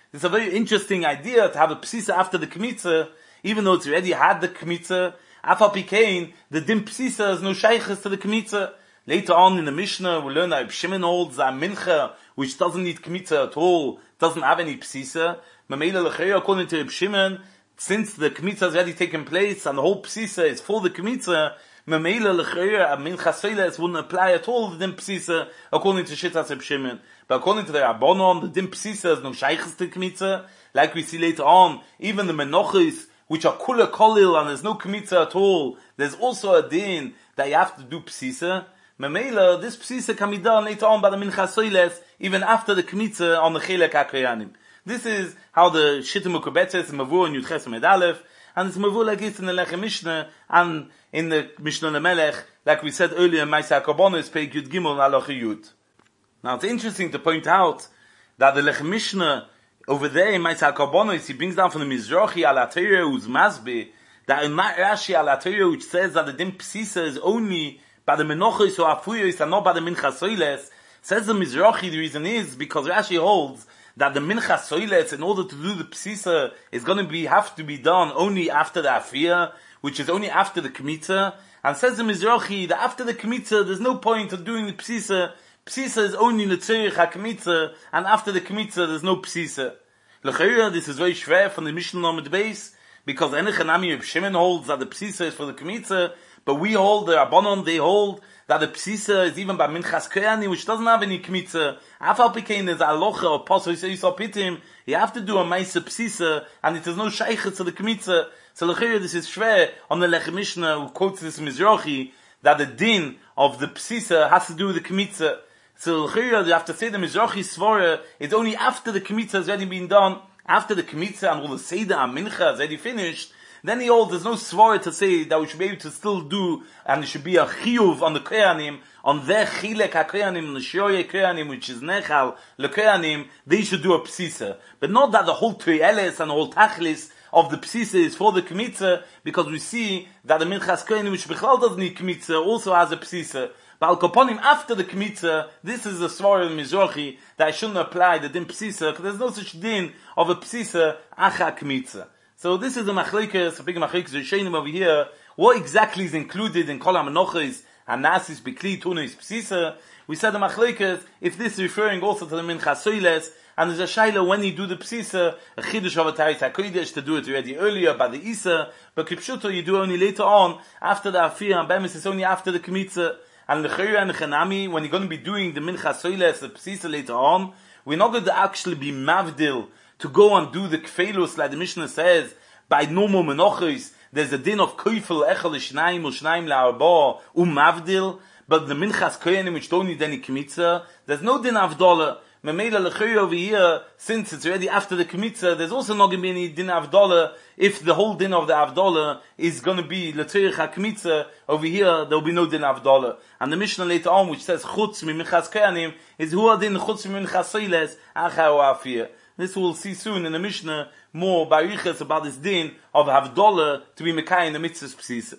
Speaker 2: It's a very interesting idea to have a psisa after the kmitza, even though it's already had the kmitza. Afal Pikain, the dim psisa is no shaykhs to the kmitza. Later on in the Mishnah, we learn that Reb Shimon holds a mincha, which doesn't need kmitza at all, doesn't have any psisa. Mamela l'chayah, according to Reb Shimon, since the kmitza has already taken place and the whole psisa is for the kmitza, Mamela l'chayah, a mincha soiles wouldn't apply at all the dim psisa, according to Shittas Reb Shimon. But according to the Rabbanon, the dim psisa is no shaykhs to kmitza. Like we see later on, even the menochis, which are kula kolil and there's no kmitza at all, there's also a din that you have to do psisa. Memela, this psisa can be done later on by the mincha soiles, even after the kmitza on the chelek hakoyanim. This is how the Shittim Ukubetzes is mavur in Yudches Med Aleph, and it's mavur like this in the Lechem Mishnah, and in the Mishnah Lemelech, like we said earlier, Maisa Karbonis, Peik Yud Gimel, Aloch Yud. Now it's interesting to point out that the Lechem Mishnah, over there in Maisa Karbonis, he brings down from the Mizrahi Al HaTorah who's Masbe, that in Rashi Al HaTorah, which says that the Dim Psisa is only by the Menochos or Afuyos and not by the Mincha Soiles, says the Mizrahi, the reason is because Rashi holds that the Mincha Soiles, in order to do the Psisa, is going to be, have to be done only after the Afiyah, which is only after the Kmitza, and says the Mizrahi that after the Kmitza, there's no point of doing the Psisa. Psisa is only L'tzorich HaKmitza, and after the Kmitza, there's no Psisa. L'chayra, this is very schwer from the Mishnah Lamed Beis, because Enechanami Reb Shimon holds that the Psisa is for the Kmitza, but we hold, the Rabbanon, they hold that the Psisa is even by Minchas Koyani, which doesn't have any Kmitza. Afal Pikein is Alocha or Paso Yisrael Pitim, you have to do a Maisa Psisa, and it is no Shaykhet to the Kmitza. So l'chayra, this is schwer on the Lechem Mishnah, who quotes this Mizrahi, that the din of the Psisa has to do with the Kmitza. So l'chayra, you have to say the Mizrahi Svara is only after the Kmitza has already been done, after the Kmitza and all the Seder and Mincha has already finished. Then he holds there's no svara to say that we should be able to still do, and there should be a chiyuv on the koyanim, on their chilek ha-koyanim, the shoye koyanim, which is nechal le-koyanim, they should do a psisa. But not that the whole toyeles and the whole tachlis of the psisa is for the kmitza, because we see that the minchas koyanim, which bichlal doesn't need kmitza, also has a psisa. But al koponim, after the kmitza, this is the svara in Mizrahi, that I shouldn't apply the din psisa, because there's no such din of a psisa acha kmitza. So this is a machlekes, a big machlekes Rishonim over here. What exactly is included in Kol HaMenochos and Nasis Bikli Tunis Psisa? We said the machlekes, if this is referring also to the Mincha Soiles, and there's a shayla when you do the Psisa, a chidush of a Tarit HaKodesh, to do it already earlier by the Isa, but Kipshuto you do only later on, after the Afiyah, and Bemis is only after the Kmitza, and the L'chayra and the Chanami, when you're going to be doing the Mincha Soiles, the Psisa later on, we're not going to actually be mavdil, to go and do the kfelus, like the Mishnah says, by normal menochos, there's a din of koifel echel shnaim or shnaim la'arba umavdil, but the minchas koyanim which don't need any kmitza, there's no din avdola. Memela l'chayr over here, since it's already after the kmitza, there's also not going to be any din avdola. If the whole din of the avdola is going to be l'tzorich ha-kmitza, over here there will be no din avdola. And the Mishnah later on, which says chutz mi minchas koyanim, is hu adin chutz mi minchas soiles acha o afiyah. This we'll see soon in the Mishnah, more bariches about this din of Havdalah to be Mekai in the mitzvahs Psisa.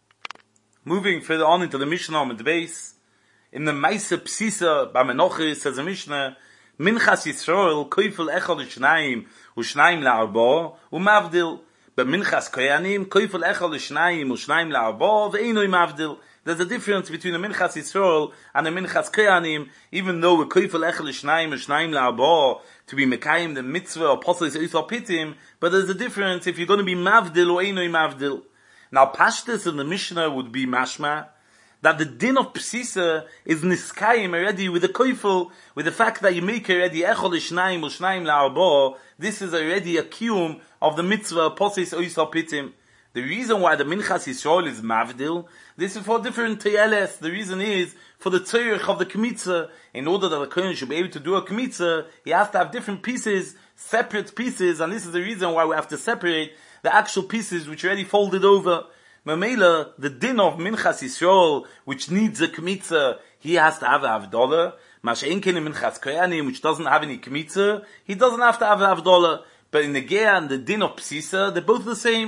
Speaker 2: Moving further on into the Mishnah on the base, in the Maisa Psisa, by Menochis, says the Mishnah, Minchas Yisrael, Koifel Echol Shnaim, Ushnaim La'arba, Umavdil, but Minchas Koyanim, Koifel Echol Shnaim, Ushnaim La'arba, Ve'enoi Mavdil. There's a difference between the Minchas Yisrael and the Minchas Koyanim, even though we're Koifel Echel Shnaim and Shnaim La'arba to be Mekayim the mitzvah or Posel Yisrael Pitim, but there's a difference if you're going to be Mavdil or Einoi Mavdil. Now Pashtus in the Mishnah would be Mashma, that the din of Psisa is Niskayim already with the Koifel, with the fact that you make already Echel Shnaim or Shnaim La'arba, this is already a kiyum of the mitzvah Posel Yisrael Pitim. The reason why the Minchas Yisrael is Mavdil, this is for different teyeles. The reason is for the tzorich of the Kmitza. In order that the Kohen should be able to do a Kmitza, he has to have different pieces, separate pieces, and this is the reason why we have to separate the actual pieces which are already folded over. Mamela, the din of Minchas Yisrael, which needs a Kmitza, he has to have a Havdalah. Masha'enken in Minchas Koyanim, which doesn't have any Kmitza, he doesn't have to have a Havdalah. But in the Gea and the din of Psisa, they're both the same.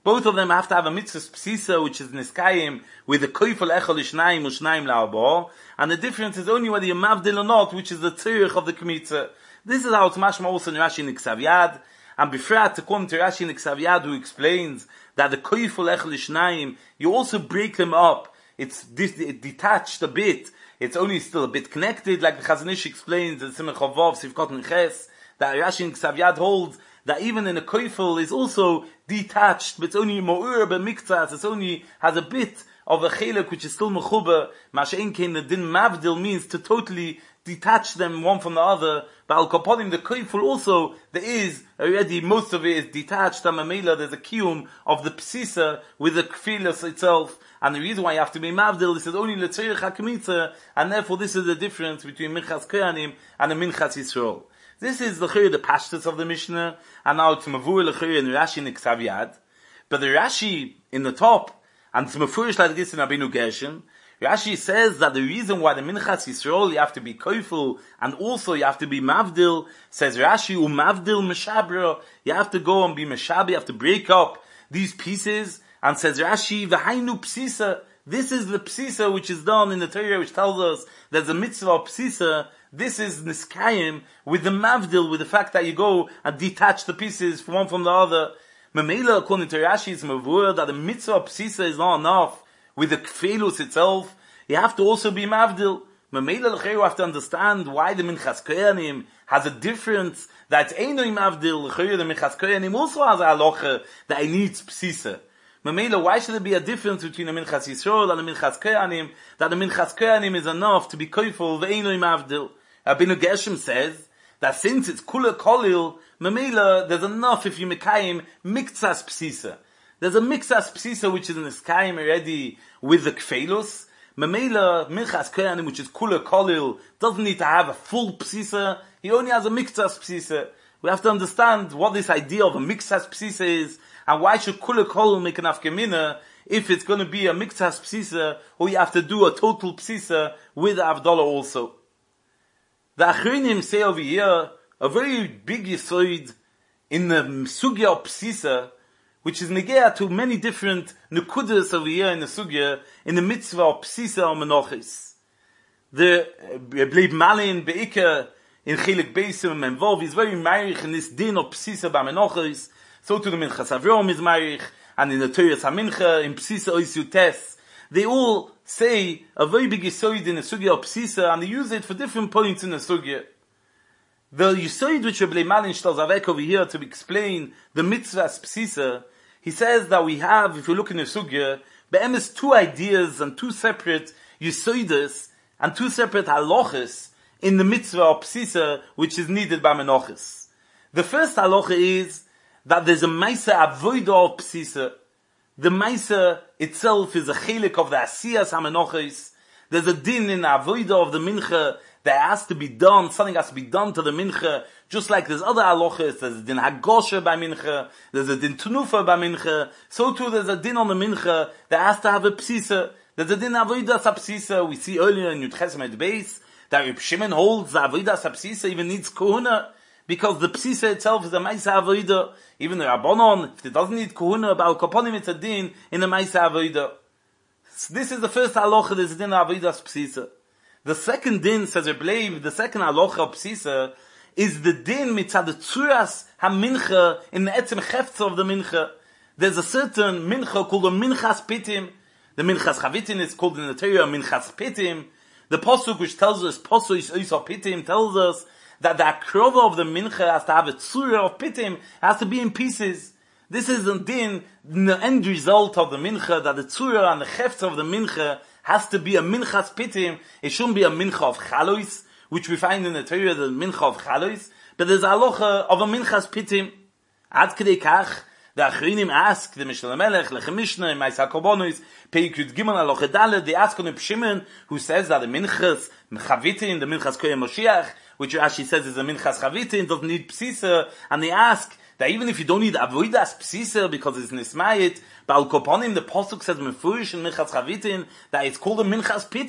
Speaker 2: Both of them have to have a mitzvah psisa, which is niskayim, with the koifel echol ishnaim ushnaim la'arba, and the difference is only whether you're mavdil or not, which is the tzirich of the kmitza. This is how it's mashma also in Rashi Niksav Yad, and befrat to come to Rashi Niksav Yad, who explains that the koifel echol ishnaim, you also break them up. It's this, it detached a bit. It's only still a bit connected, like the Chazon Ish explains in Simech Chavav, Sivkot and Ches, that Rashi Niksav Yad holds that even in a koifel is also detached, but it's only mo'ur b'miktzas, it's only has a bit of a chelek which is still mechuba. Masha'in kein the din mavdil means to totally detach them one from the other. But al kaponim the koifel also there is already most of it is detached. Amamela there's a kiyum of the psisa with the kfilas itself, and the reason why you have to be mavdil this is only letzirich hakmitza, and therefore this is the difference between minchas kohanim and the minchas Yisrael. This is the chayr, the pashtus of the Mishnah, and now it's mavur l'chayr in Rashi Niksav Yad. But the Rashi in the top, and it's mafurish like this in Abinu Gershon, Rashi says that the reason why the Minchas Yisrael you have to be koifel, and also you have to be mavdil, says Rashi, u mavdil meshabra, you have to go and be meshabra, you have to break up these pieces, and says Rashi, v'hainu psisa, this is the psisa which is done in the Torah, which tells us there's a mitzvah of psisa. This is niskayim with the mavdil, with the fact that you go and detach the pieces from one from the other. Memela, according to Rashi, is mavur that the mitzvah of psisa is not enough with the kfelus itself. You have to also be mavdil. Memela, you have to understand why the minchas kohanim has a difference. That einoi mavdil, the minchas kohanim also has a halacha that it needs psisa. Mamela, why should there be a difference between the Minchas Yisrael and the Minchas Kohanim? That the Minchas Kohanim is enough to be koifel ve'einoi mavdil. Abinu Gershom says that since it's kula kolil, Mamela, there's enough if you mekayim miktsas psisa. There's a miktsas psisa which is in the skayim already with the kfelus. Mamela, Minchas Kohanim, which is kula kolil, doesn't need to have a full psisa. He only has a miktsas psisa. We have to understand what this idea of a miktsas psisa is. And why should kula kol make an afkemina if it's going to be a miktsas psisa, or you have to do a total psisa with avdallah also? The achronim say over here a very big yisoid in the sugya of psisa, which is negea to many different nukudas over here in the sugya, in the mitzvah of psisa or menochis. The Bleib Malin Be'ikah in Chilik Beisim involved is very marich in this din of psisa ba menochis. So to the Minchas Avrom is marich, and in the Torah Samincha, in Psisa Ois Yutes, they all say a very big yisoid in the sugya of Psisa, and they use it for different points in the sugya. The yisoid which Rebbe Malin shtalz avek over here to explain the mitzvahs Psisa, he says that we have, if you look in the sugya, be'emes two ideas and two separate yisoides and two separate halachas in the mitzvah of Psisa, which is needed by Menachis. The first halacha is that there's a Maisa avoida of Psisa. The Maisa itself is a chelik of the Asiyas HaMenochis. There's a din in the avoida of the Mincha that has to be done, something has to be done to the Mincha, just like there's other halachas, there's a din Hagosha by Mincha, there's a din Tunufa by Mincha, so too there's a din on the Mincha that has to have a Psisa. There's a din avoida Psisa. We see earlier in Yud Chesed Beis that Reb Shimon holds the avoida Psisa even needs kohuna, because the psisa itself is a Maisa Avoida. Even the Rabbanon, if it doesn't need Kohuna, about Kaponim it's a din in the Maisa Avoida. So this is the first halacha, this din Avoidas Psisa. The second din, says Rebbe, the second halacha of Psisa, is the din mitzad the Tzuras HaMincha, in the Etzem Cheftza of the Mincha. There's a certain Mincha called the Minchas Pitim. The Minchas Chavitin is called in the Torah Minchas Pitim. The Pasuk which tells us, Pasuk is Oisa Pitim, tells us that the akrova of the mincha has to have a tzura of pitim, has to be in pieces. This is the din, the end result of the mincha, that the tzura and the chefts of the mincha has to be a minchas pitim. It shouldn't be a mincha of chalois, which we find in the Torah, the mincha of chalois, but there's a halacha of a minchas pitim. Ad kedei kach, the achrinim ask, the Mishnah Melech, Lechem Mishnah, in Ma'aseh HaKorbanos, Peikut Gimel Halacha Daled, they ask on Reb Shimon, who says that the minchas chavitin, the minchas kohen Moshiach, which Rashi says is a minchas chavitin, doesn't need psisa, and they ask that even if you don't need avoidas psisa because it's nismayit, but al koponim the pasuk says mefurish in minchas chavitin that it's called a minchas pitim.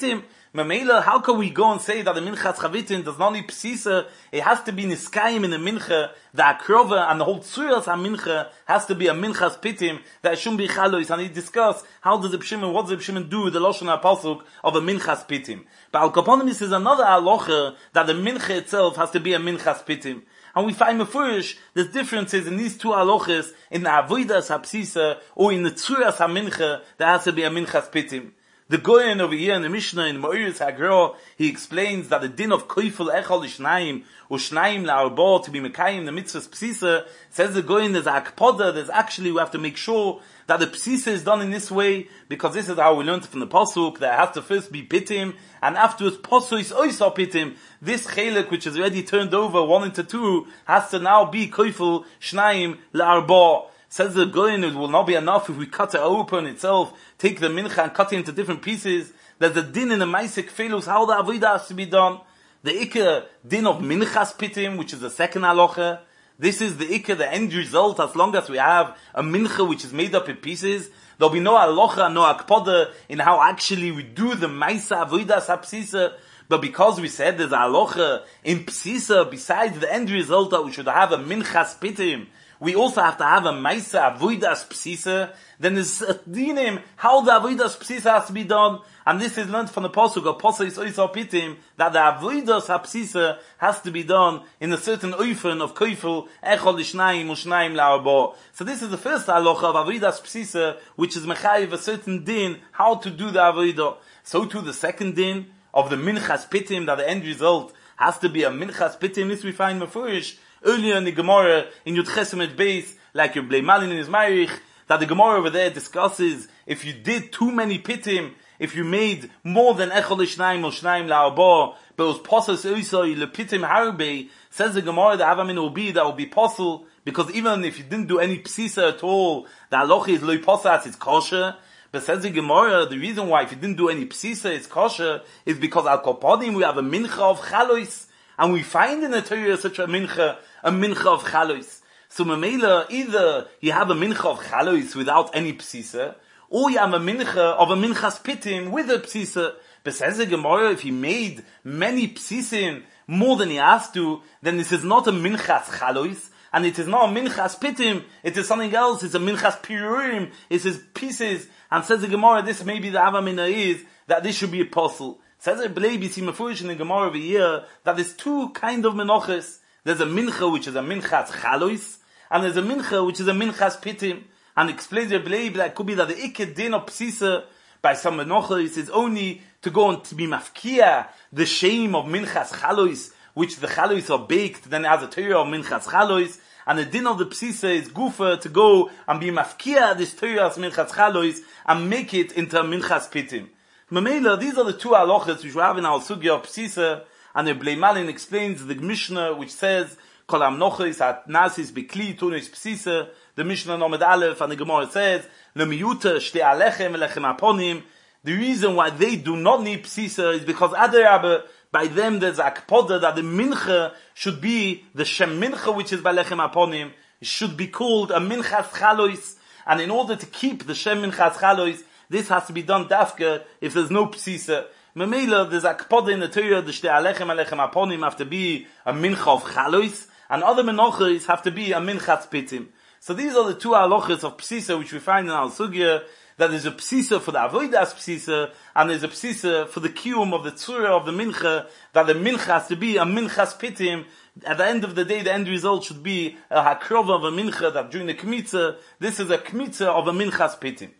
Speaker 2: Mamela, how can we go and say that the Minchas Chavitin does not need Psisa? It has to be Niskayim in the Mincha, the Akrova, and the whole Tzuras HaMincha has to be a Minchas Pitim, that it shouldn't be Chalois, and he discussed how does the Pshimon, what does the Pshimon do with the Lashon HaPasuk of a Minchas Pitim. But Al Kaponim is another Alocha, that the Mincha itself has to be a Minchas Pitim. And we find Mefurish, there's differences in these two Alochas, in the Avodas HaPsisa, or in the Tzuras HaMincha, there has to be a Minchas Pitim. The Goyen over here in the Mishnah in Mo'iris Hagro, he explains that the din of Koifel Echol Ishnaim, or Shnaim La'arbo, to be Mekayim, the mitzvahs Psisa, says the Goyen there's a Akpoda, there's actually, we have to make sure that the Psisa is done in this way, because this is how we learned from the Pasuk, that it has to first be Pitim, and afterwards Posu is Oisa Pitim. This Chelek, which is already turned over one into two, has to now be Koifel Shnaim La'arbo. Says the Goyen, it will not be enough if we cut it open itself, take the mincha and cut it into different pieces. There's a din in the Maisik Felus, how the Avodah has to be done. The Ikka din of Minchas Pitim, which is the second halacha. This is the Ikka, the end result, as long as we have a mincha which is made up in pieces. There'll be no halacha, no akpoda in how actually we do the Maisa Avodah Sapsisa. But because we said there's a halacha in Psisa, besides the end result that we should have a Minchas Pitim, we also have to have a Maisa Avodas Psisa. Then there's a dinim how the Avodas Psisa has to be done, and this is learned from the Pasuk of Posa is Oisa Pitim, that the Avodas Psisa has to be done in a certain oifen of Koifel Echol Ishnaim Ushnaim La'arbo. So this is the first halacha of Avodas Psisa, which is mechayiv a certain din how to do the Avodah. So too the second din of the Minchas Pitim, that the end result has to be a Minchas Pitim. This we find Mefurish earlier in the Gemara, in Yud Chesemet Beis, like your Blei Malin in his Marich, that the Gemara over there discusses, if you did too many pitim, if you made more than Echol Ishnaim or Shnaim La'arbo, but it was Posel Oisoi Lepitim Harbe, says the Gemara, the Avamin will be, that will be Posel, because even if you didn't do any Psisa at all, the Alochi is Loi Posas, it's kosher. But says the Gemara, the reason why if you didn't do any Psisa, it's kosher, is because Al Kopodim, we have a Mincha of Chalois, and we find in the Torah such a Mincha, a Mincha of Chalois. So Mamela, either you have a Mincha of Chalois without any Psisa, or you have a Mincha of a Minchas Pitim with a Psisa. But says the Gemara, if he made many Psisim more than he has to, then this is not a Minchas Chalois, and it is not a Minchas Pitim, it is something else, it's a Minchas Pirurim, it's his pieces. And says the Gemara, this maybe the Avamina is, that this should be a apostle. Says the Blei Bisi Mefurish in the Gemara over here, that there's two kind of Menoches. There's a Mincha which is a Minchas Chalois, and there's a Mincha which is a Minchas Pitim. And explains the Blei, that it could be that the Ikke Din of Psisa, by some Menoches, is only to go and to be mafkia, the shame of Minchas Chalois, which the Chalois are baked, then it has a Torah of Minchas Chalois, and the Din of the Psisa is Gufa to go and be mafkia, this Torah of Minchas Chalois, and make it into a Minchas Pitim. Mamela, these are the two halachas which we have in our sugya of Psisa, and the Blei Malin explains the Mishnah which says, Kol Amnochis at Nasis Bikli Tunis Psisa, the Mishnah Nomed Aleph, and the Gemara says, Lemiyuta Shte Alechem Elechem Aponim. The reason why they do not need Psisa is because Adarabah, by them there's a Akpoda that the Mincha should be the Shem Mincha which is by Lechem Aponim, should be called a Minchas Chalois, and in order to keep the Shem Minchas Chalois, this has to be done dafka if there's no Psisa. Memela, there's a Akpoda in the Torah, the Shte Alechem Alechem Aponim have to be a Mincha of Chalois, and other Menochas have to be a Minchas Pitim. So these are the two halachas of Psisa which we find in our sugya, that there's a Psisa for the Avodas Psisa, and there's a Psisa for the Kiyum of the Tzura of the Mincha, that the Mincha has to be a Minchas Pitim. At the end of the day, the end result should be a Hakrova of a Mincha, that during the Kmitza, this is a Kmitza of a Minchas Pitim.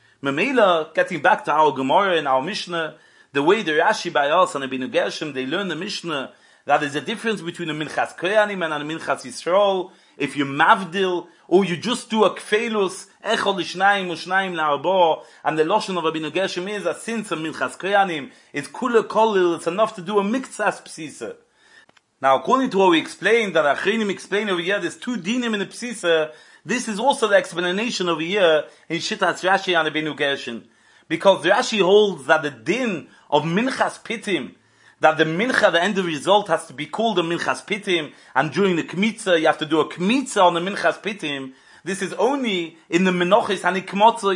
Speaker 2: Memela, getting back to our Gemara and our Mishnah, the way the Rashi by us and the Binu Gershom, they learn the Mishnah, that there's a difference between a Minchas Koyanim and a Minchas Yisrael. If you mavdil, or you just do a kfelus, echol ishnaim ushnaim la'arbo, and the loshon of Rabbeinu Gershom is that since a Minchas Koyanim is kula kolil, it's enough to do a miktsas psisa. Now, according to what we explained, that Achrinim explained over here, there's two dinim in the psisa. This is also the explanation over here in Shittas Rashi and Rabbeinu Gershom, because Rashi holds that the din of Minchas Pitim, that the mincha, the end result, has to be called a minchas pitim, and during the kmitza, you have to do a kmitza on the minchas pitim. This is only in the menochis and ikmotzois,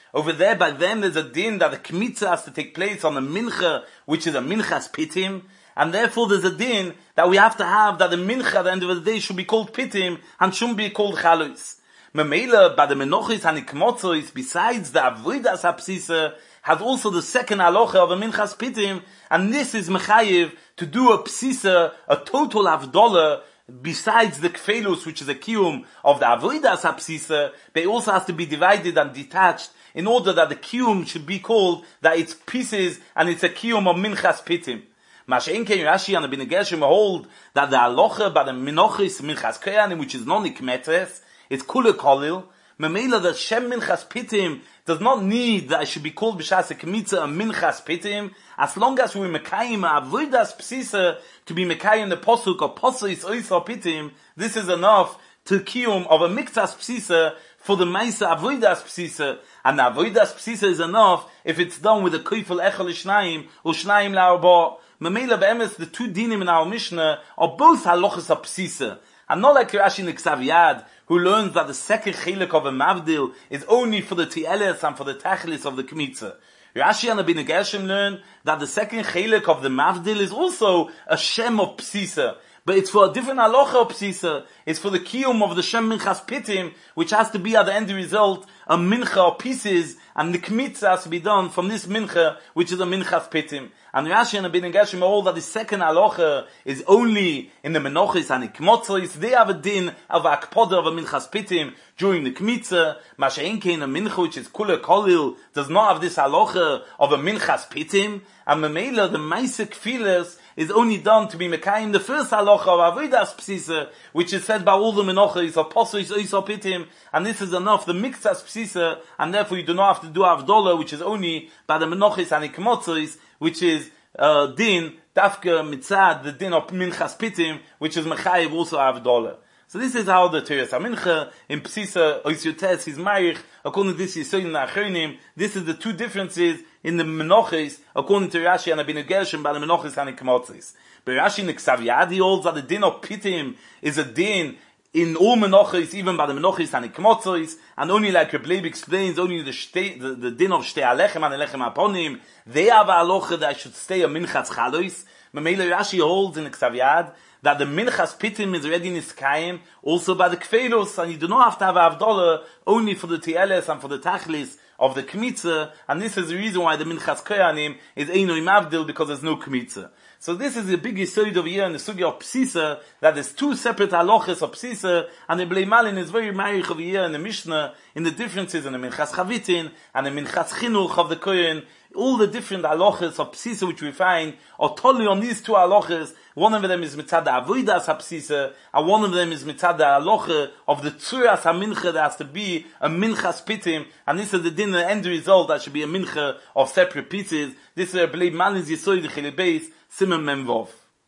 Speaker 2: Over there, by them, there's a din that the kmitza has to take place on the mincha, which is a minchas pitim, and therefore there's a din that we have to have that the mincha at the end of the day should be called pitim and shouldn't be called chalois. Memela, by the menochis and ikmotzois, besides the avodas hapsisa, has also the second halacha of a minchas pitim, and this is mechayiv to do a psisa, a total avdola, besides the kfelus, which is a kiyum of the avodas hapsisa, but it also has to be divided and detached in order that the kiyum should be called that it's pieces and it's a kiyum of minchas pitim. Masha'enke Rashi and the Bnei Gershom hold that the halacha by the menochis minchas koyanim, which is non-nikmetes, it's kula kolil. Memela, the Shem minchas pitim does not need that it should be called b'shas kmitza a minchas pitim, as long as we mekayim avodas psisa to be mekayim the posuk of posis oisa pitim. This is enough to kiyum of a miktas psisa for the maisa avodas psisa, and the avodas psisa is enough if it's done with a koifel echel shnayim or shnayim la'arba. Memela be'emes, the two dinim in our Mishnah are both halachas of psisa, and not like Rashi Niksav Yad, who learns that the second chilek of a mavdil is only for the tieles and for the tachlis of the kmitza. Rashi and the Bnei Gershom learn that the second chilek of the mavdil is also a shem of psisa, but it's for a different halacha of psisa. It's for the kiyum of the shem minchas pitim, which has to be at the end result a mincha of pieces, and the kmitza has to be done from this mincha, which is a minchas pitim. And Rashi and the Bnei Gershom hold that the second halacha is only in the menochis and ikmotzois. They have a din of a akpoda of a minchas pitim during the kmitza. Masha'enke in a mincha which is kula kolil does not have this halacha of a minchas pitim. And memela the maisa kfilas is only done to be mekayim the first halacha of avodas psisa, which is said by all the menochis of posos oisa pitim. And this is enough, the mixas psisa, and therefore you do not have to do avdola, which is only by the menochis and ikmotzois, which is uh, din, dafka mitzad, the din of minchas pitim, which is mechayiv also avdola. So this is how the Teres HaMincha in Psisa Oisyotes is Marich, according to this Yisoyin Achronim. This is the two differences in the Menochis, according to Rashi and the Bnei Gershom by the Menochis and the Kmotzis. But Rashi Niksav Yad holds that the din of pitim is a din in all Menochis, even by the Menochis and the Kmotzis, and only like Reb Leib explains, only the, shtei, the, the din of Shtei Alechem and Alechem Aponim, they have a halacha that should stay a Minchas Chalois. Memele Rashi holds in Niksav Yad that the minchas pitim is already niskayim, also by the kfelos, and you do not have to have avdola only for the tieles and for the tachlis of the kmitza, and this is the reason why the minchas koyanim is einoi mavdil, because there's no kmitza. So this is the big yesod over here in the sugya of psisa, that there's two separate halachas of psisa, and the Blei Malin is very marich over here in the Mishnah, in the differences in the minchas chavitin, and the minchas chinuch of the kohen, all the different halachas of psisa which we find are totally on these two halachas. One of them is mitzad avodas hapsisa, and one of them is mitzad halacha of the tzuras hamincha that has to be a minchas pitim, and this is the din, the end result that should be a mincha of separate pieces. This is a Blei Malin's Yisoid Chilei Beis Siman Mem Vov.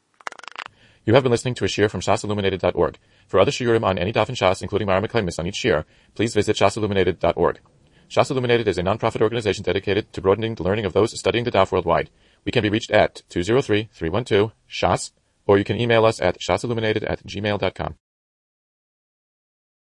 Speaker 1: You have been listening to a shiur from shas illuminated dot org. For other shiurim on any daf in Shas, including Mara Mekaymis on each shiur, please visit shas illuminated dot org. Shas Illuminated is a non-profit organization dedicated to broadening the learning of those studying the daf worldwide. We can be reached at two zero three, three one two, shas, or you can email us at shasilluminated at gmail dot com.